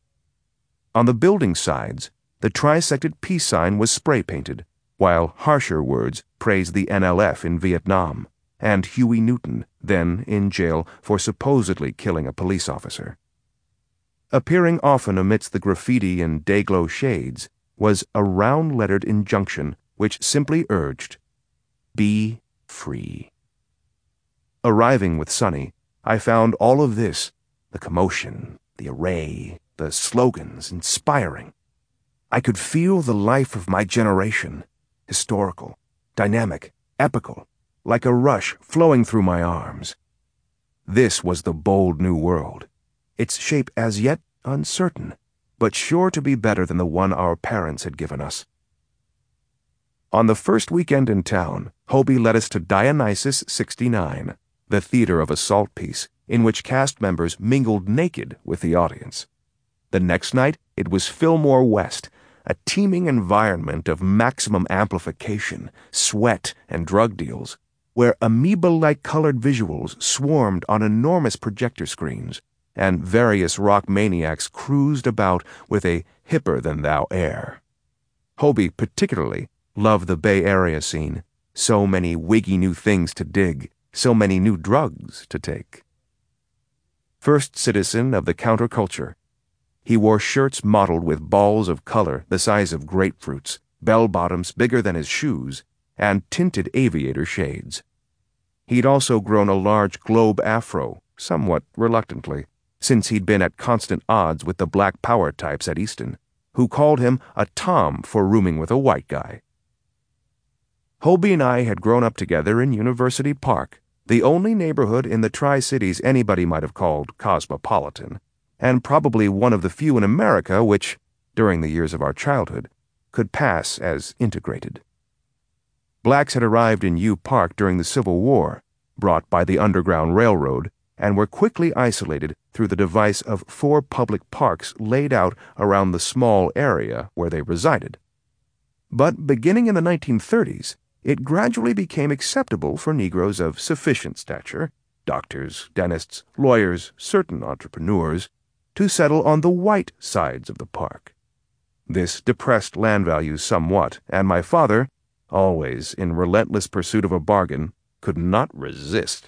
On the building sides, the trisected peace sign was spray-painted, while harsher words praised the NLF in Vietnam, and Huey Newton, then in jail for supposedly killing a police officer. Appearing often amidst the graffiti and day-glow shades was a round-lettered injunction which simply urged, "Be free." Arriving with Sonny, I found all of this, the commotion, the array, the slogans, inspiring. I could feel the life of my generation, historical, dynamic, epical, like a rush flowing through my arms. This was the bold new world, its shape as yet uncertain, but sure to be better than the one our parents had given us. On the first weekend in town, Hobie led us to Dionysus 69, the theater of a salt piece, in which cast members mingled naked with the audience. The next night, it was Fillmore West, a teeming environment of maximum amplification, sweat, and drug deals, where amoeba-like colored visuals swarmed on enormous projector screens, and various rock maniacs cruised about with a hipper-than-thou air. Hobie particularly loved the Bay Area scene, so many wiggy new things to dig, so many new drugs to take. First citizen of the counterculture, he wore shirts mottled with balls of color the size of grapefruits, bell-bottoms bigger than his shoes, and tinted aviator shades. He'd also grown a large globe afro, somewhat reluctantly, since he'd been at constant odds with the black power types at Easton, who called him a Tom for rooming with a white guy. Hobie and I had grown up together in University Park, the only neighborhood in the Tri-Cities anybody might have called cosmopolitan, and probably one of the few in America which, during the years of our childhood, could pass as integrated. Blacks had arrived in U Park during the Civil War, brought by the Underground Railroad, and were quickly isolated through the device of 4 public parks laid out around the small area where they resided. But beginning in the 1930s, it gradually became acceptable for Negroes of sufficient stature, doctors, dentists, lawyers, certain entrepreneurs, to settle on the white sides of the park. This depressed land values somewhat, and my father, always in relentless pursuit of a bargain, could not resist.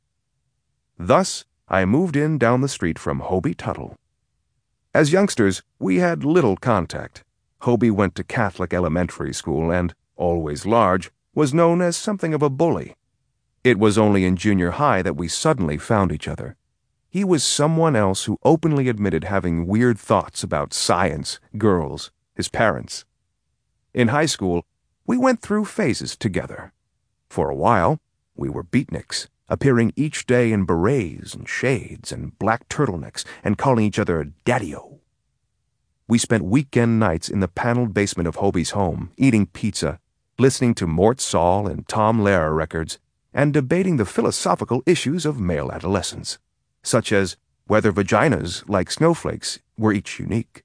Thus, I moved in down the street from Hobie Tuttle. As youngsters, we had little contact. Hobie went to Catholic elementary school and, always large, was known as something of a bully. It was only in junior high that we suddenly found each other. He was someone else who openly admitted having weird thoughts about science, girls, his parents. In high school, we went through phases together. For a while, we were beatniks, appearing each day in berets and shades and black turtlenecks and calling each other Daddy-O. We spent weekend nights in the paneled basement of Hobie's home, eating pizza, listening to Mort Saul and Tom Lehrer records, and debating the philosophical issues of male adolescence, such as whether vaginas, like snowflakes, were each unique.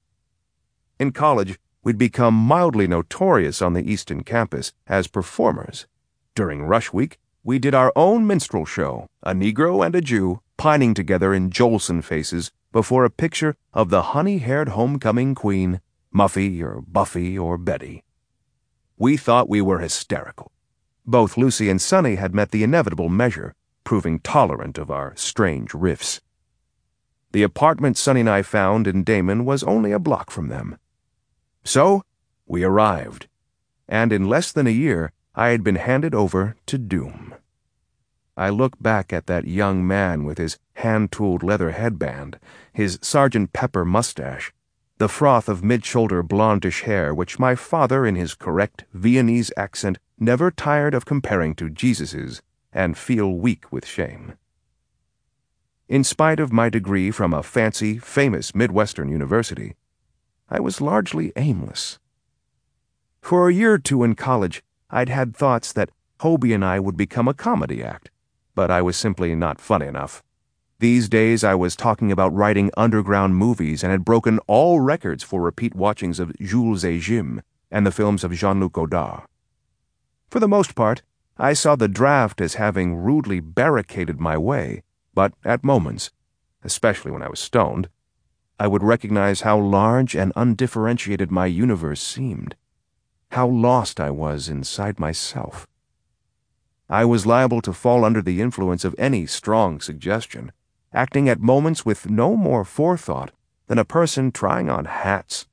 In college, we'd become mildly notorious on the Easton campus as performers. During rush week, we did our own minstrel show, a Negro and a Jew pining together in Jolson faces before a picture of the honey-haired homecoming queen, Muffy or Buffy or Betty. We thought we were hysterical. Both Lucy and Sonny had met the inevitable measure, proving tolerant of our strange riffs. The apartment Sonny and I found in Damon was only a block from them. So, we arrived, and in less than a year, I had been handed over to doom. I look back at that young man with his hand-tooled leather headband, his Sergeant Pepper mustache, the froth of mid-shoulder blondish hair which my father in his correct Viennese accent never tired of comparing to Jesus's, and feel weak with shame. In spite of my degree from a fancy, famous Midwestern university, I was largely aimless. For a year or two in college, I'd had thoughts that Hobie and I would become a comedy act, but I was simply not funny enough. These days I was talking about writing underground movies and had broken all records for repeat watchings of Jules et Jim and the films of Jean-Luc Godard. For the most part, I saw the draft as having rudely barricaded my way, but at moments, especially when I was stoned, I would recognize how large and undifferentiated my universe seemed, how lost I was inside myself. I was liable to fall under the influence of any strong suggestion, acting at moments with no more forethought than a person trying on hats.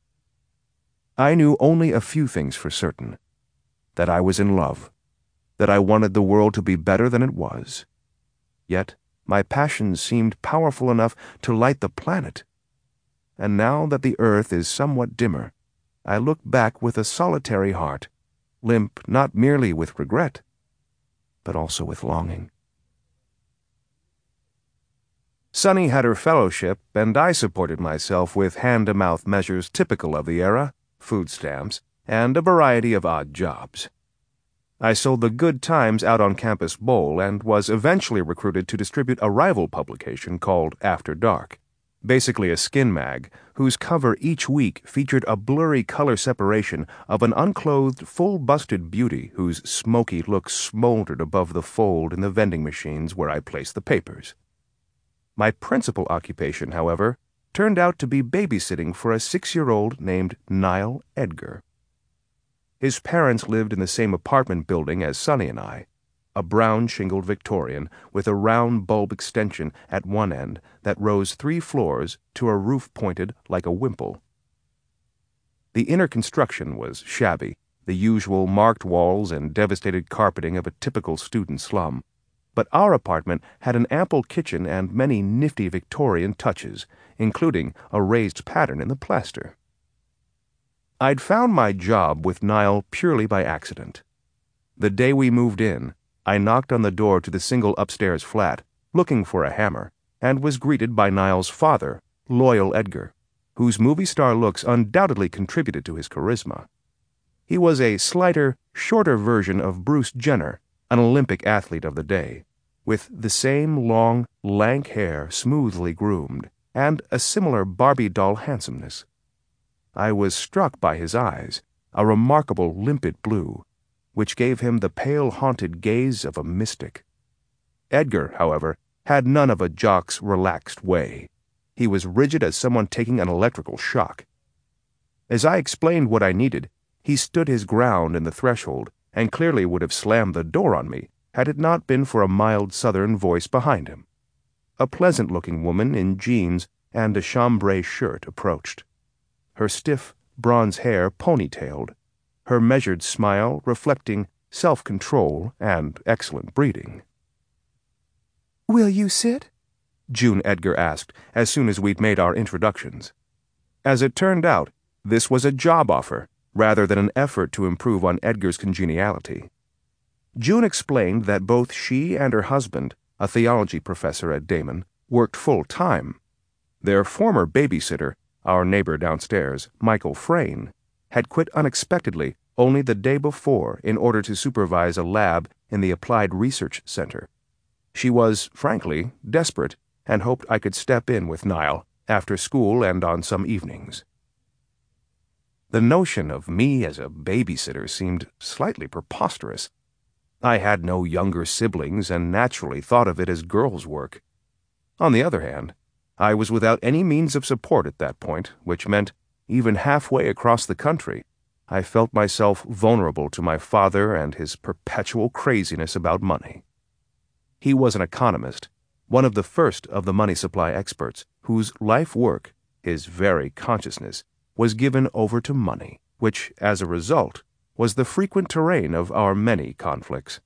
I knew only a few things for certain: that I was in love, that I wanted the world to be better than it was. Yet my passions seemed powerful enough to light the planet. And now that the earth is somewhat dimmer, I look back with a solitary heart, limp not merely with regret, but also with longing. Sonny had her fellowship, and I supported myself with hand-to-mouth measures typical of the era, food stamps, and a variety of odd jobs. I sold the Good Times out on Campus Bowl and was eventually recruited to distribute a rival publication called After Dark, basically a skin mag, whose cover each week featured a blurry color separation of an unclothed, full-busted beauty whose smoky look smoldered above the fold in the vending machines where I placed the papers. My principal occupation, however, turned out to be babysitting for a 6-year-old named Niall Edgar. His parents lived in the same apartment building as Sonny and I, a brown-shingled Victorian with a round bulb extension at one end that rose 3 floors to a roof pointed like a wimple. The inner construction was shabby, the usual marked walls and devastated carpeting of a typical student slum, but our apartment had an ample kitchen and many nifty Victorian touches, including a raised pattern in the plaster. I'd found my job with Niall purely by accident. The day we moved in, I knocked on the door to the single upstairs flat, looking for a hammer, and was greeted by Niall's father, Loyal Edgar, whose movie star looks undoubtedly contributed to his charisma. He was a slighter, shorter version of Bruce Jenner, an Olympic athlete of the day, with the same long, lank hair smoothly groomed, and a similar Barbie doll handsomeness. I was struck by his eyes, a remarkable limpid blue, which gave him the pale, haunted gaze of a mystic. Edgar, however, had none of a jock's relaxed way. He was rigid as someone taking an electrical shock. As I explained what I needed, he stood his ground in the threshold and clearly would have slammed the door on me had it not been for a mild southern voice behind him. A pleasant-looking woman in jeans and a chambray shirt approached, her stiff, bronze hair ponytailed, her measured smile reflecting self-control and excellent breeding. "Will you sit?" June Edgar asked as soon as we'd made our introductions. As it turned out, this was a job offer rather than an effort to improve on Edgar's congeniality. June explained that both she and her husband, a theology professor at Damon, worked full-time. Their former babysitter, our neighbor downstairs, Michael Frayne, had quit unexpectedly only the day before in order to supervise a lab in the Applied Research Center. She was, frankly, desperate and hoped I could step in with Niall after school and on some evenings. The notion of me as a babysitter seemed slightly preposterous. I had no younger siblings and naturally thought of it as girls' work. On the other hand, I was without any means of support at that point, which meant, even halfway across the country, I felt myself vulnerable to my father and his perpetual craziness about money. He was an economist, one of the first of the money supply experts, whose life work, his very consciousness, was given over to money, which, as a result, was the frequent terrain of our many conflicts.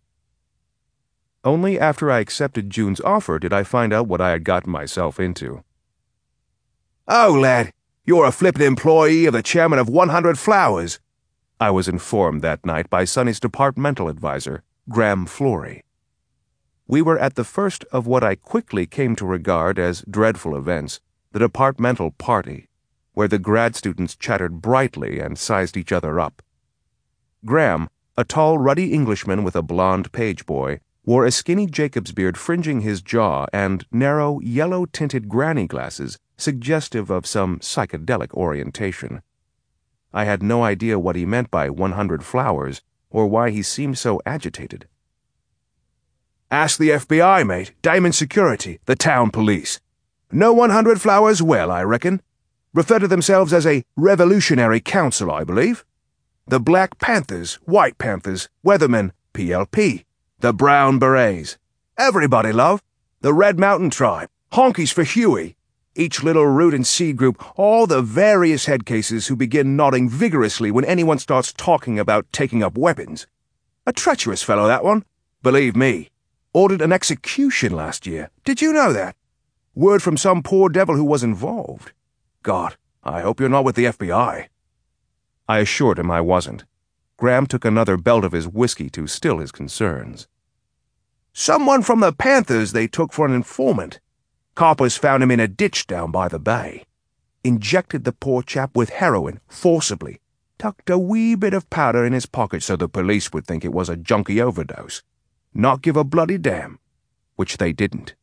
Only after I accepted June's offer did I find out what I had gotten myself into. "Oh, lad, you're a flippin' employee of the chairman of 100 Flowers," I was informed that night by Sonny's departmental advisor, Graham Flory. We were at the first of what I quickly came to regard as dreadful events, the departmental party, where the grad students chattered brightly and sized each other up. Graham, a tall, ruddy Englishman with a blond page boy, wore a skinny Jacob's beard fringing his jaw and narrow, yellow-tinted granny glasses suggestive of some psychedelic orientation. I had no idea what he meant by 100 Flowers or why he seemed so agitated. "Ask the FBI, mate. Damon Security, the town police. Know 100 Flowers well, I reckon. Refer to themselves as a Revolutionary Council, I believe. The Black Panthers, White Panthers, Weathermen, PLP. The Brown Berets. Everybody, love. The Red Mountain Tribe. Honkies for Huey. Each little root and seed group, all the various head cases who begin nodding vigorously when anyone starts talking about taking up weapons. A treacherous fellow, that one. Believe me. Ordered an execution last year. Did you know that? Word from some poor devil who was involved. God, I hope you're not with the FBI. I assured him I wasn't. Graham took another belt of his whiskey to still his concerns. Someone from the Panthers they took for an informant. Coppers found him in a ditch down by the bay. Injected the poor chap with heroin, forcibly. Tucked a wee bit of powder in his pocket so the police would think it was a junkie overdose. Not give a bloody damn. Which they didn't.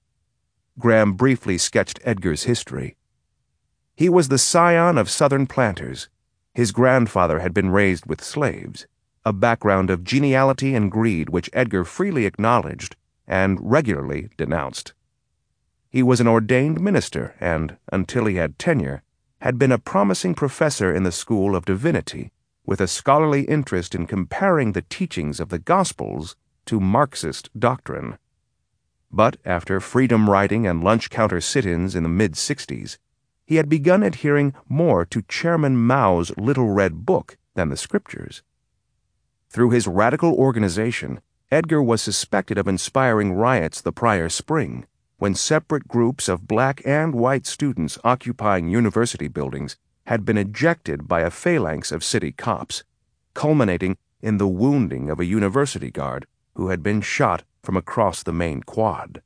Graham briefly sketched Edgar's history. He was the scion of Southern planters. His grandfather had been raised with slaves, a background of geniality and greed which Edgar freely acknowledged and regularly denounced. He was an ordained minister and, until he had tenure, had been a promising professor in the School of Divinity, with a scholarly interest in comparing the teachings of the Gospels to Marxist doctrine. But after freedom riding and lunch counter sit-ins in the mid-60s, he had begun adhering more to Chairman Mao's Little Red Book than the Scriptures. Through his radical organization, Edgar was suspected of inspiring riots the prior spring, when separate groups of black and white students occupying university buildings had been ejected by a phalanx of city cops, culminating in the wounding of a university guard who had been shot from across the main quad.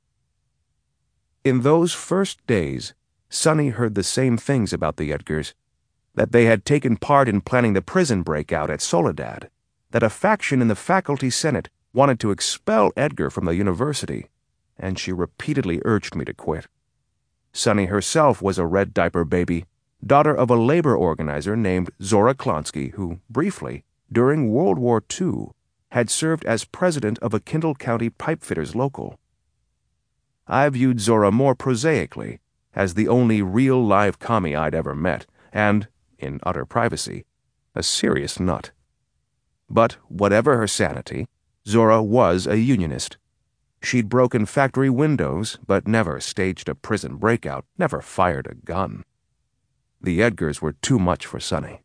In those first days, Sonny heard the same things about the Edgars, that they had taken part in planning the prison breakout at Soledad, that a faction in the faculty senate wanted to expel Edgar from the university, and she repeatedly urged me to quit. Sonny herself was a red diaper baby, daughter of a labor organizer named Zora Klonsky, who, briefly, during World War II, had served as president of a Kendall County pipefitters local. I viewed Zora more prosaically, as the only real live commie I'd ever met, and, in utter privacy, a serious nut. But whatever her sanity, Zora was a unionist. She'd broken factory windows, but never staged a prison breakout, never fired a gun. The Edgars were too much for Sonny.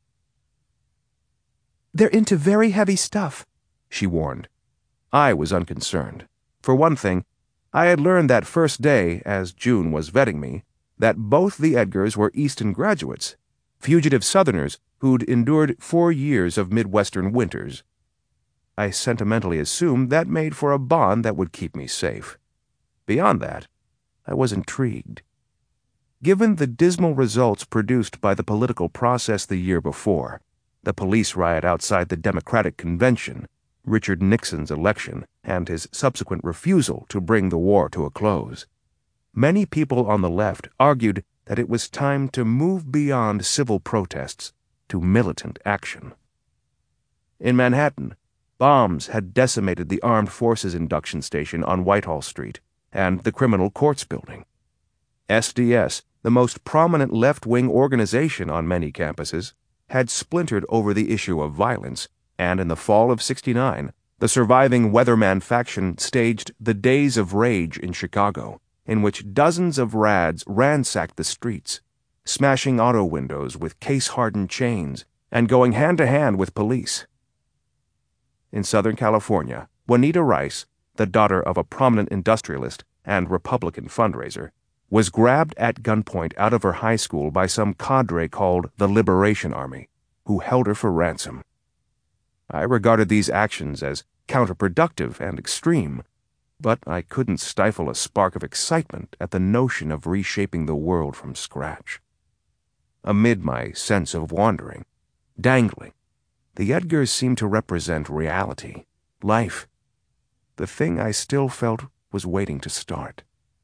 "They're into very heavy stuff," she warned. I was unconcerned. For one thing, I had learned that first day, as June was vetting me, that both the Edgars were Easton graduates, fugitive Southerners who'd endured 4 years of Midwestern winters. I sentimentally assumed that made for a bond that would keep me safe. Beyond that, I was intrigued. Given the dismal results produced by the political process the year before, the police riot outside the Democratic Convention, Richard Nixon's election, and his subsequent refusal to bring the war to a close, many people on the left argued that it was time to move beyond civil protests to militant action. In Manhattan, bombs had decimated the Armed Forces Induction Station on Whitehall Street and the Criminal Courts Building. SDS, the most prominent left-wing organization on many campuses, had splintered over the issue of violence, and in the fall of '69, the surviving Weatherman faction staged the Days of Rage in Chicago, in which dozens of rads ransacked the streets, smashing auto windows with case-hardened chains and going hand-to-hand with police. In Southern California, Juanita Rice, the daughter of a prominent industrialist and Republican fundraiser, was grabbed at gunpoint out of her high school by some cadre called the Liberation Army, who held her for ransom. I regarded these actions as counterproductive and extreme, but I couldn't stifle a spark of excitement at the notion of reshaping the world from scratch. Amid my sense of wandering, dangling, the Edgars seemed to represent reality, life, the thing I still felt was waiting to start.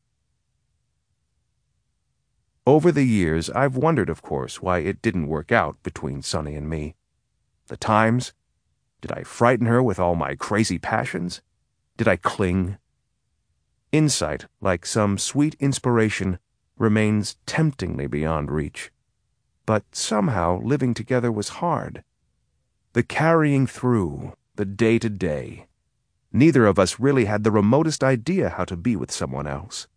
Over the years, I've wondered, of course, why it didn't work out between Sonny and me. The times? Did I frighten her with all my crazy passions? Did I cling? Insight, like some sweet inspiration, remains temptingly beyond reach. But somehow living together was hard. The carrying through, the day-to-day. Neither of us really had the remotest idea how to be with someone else.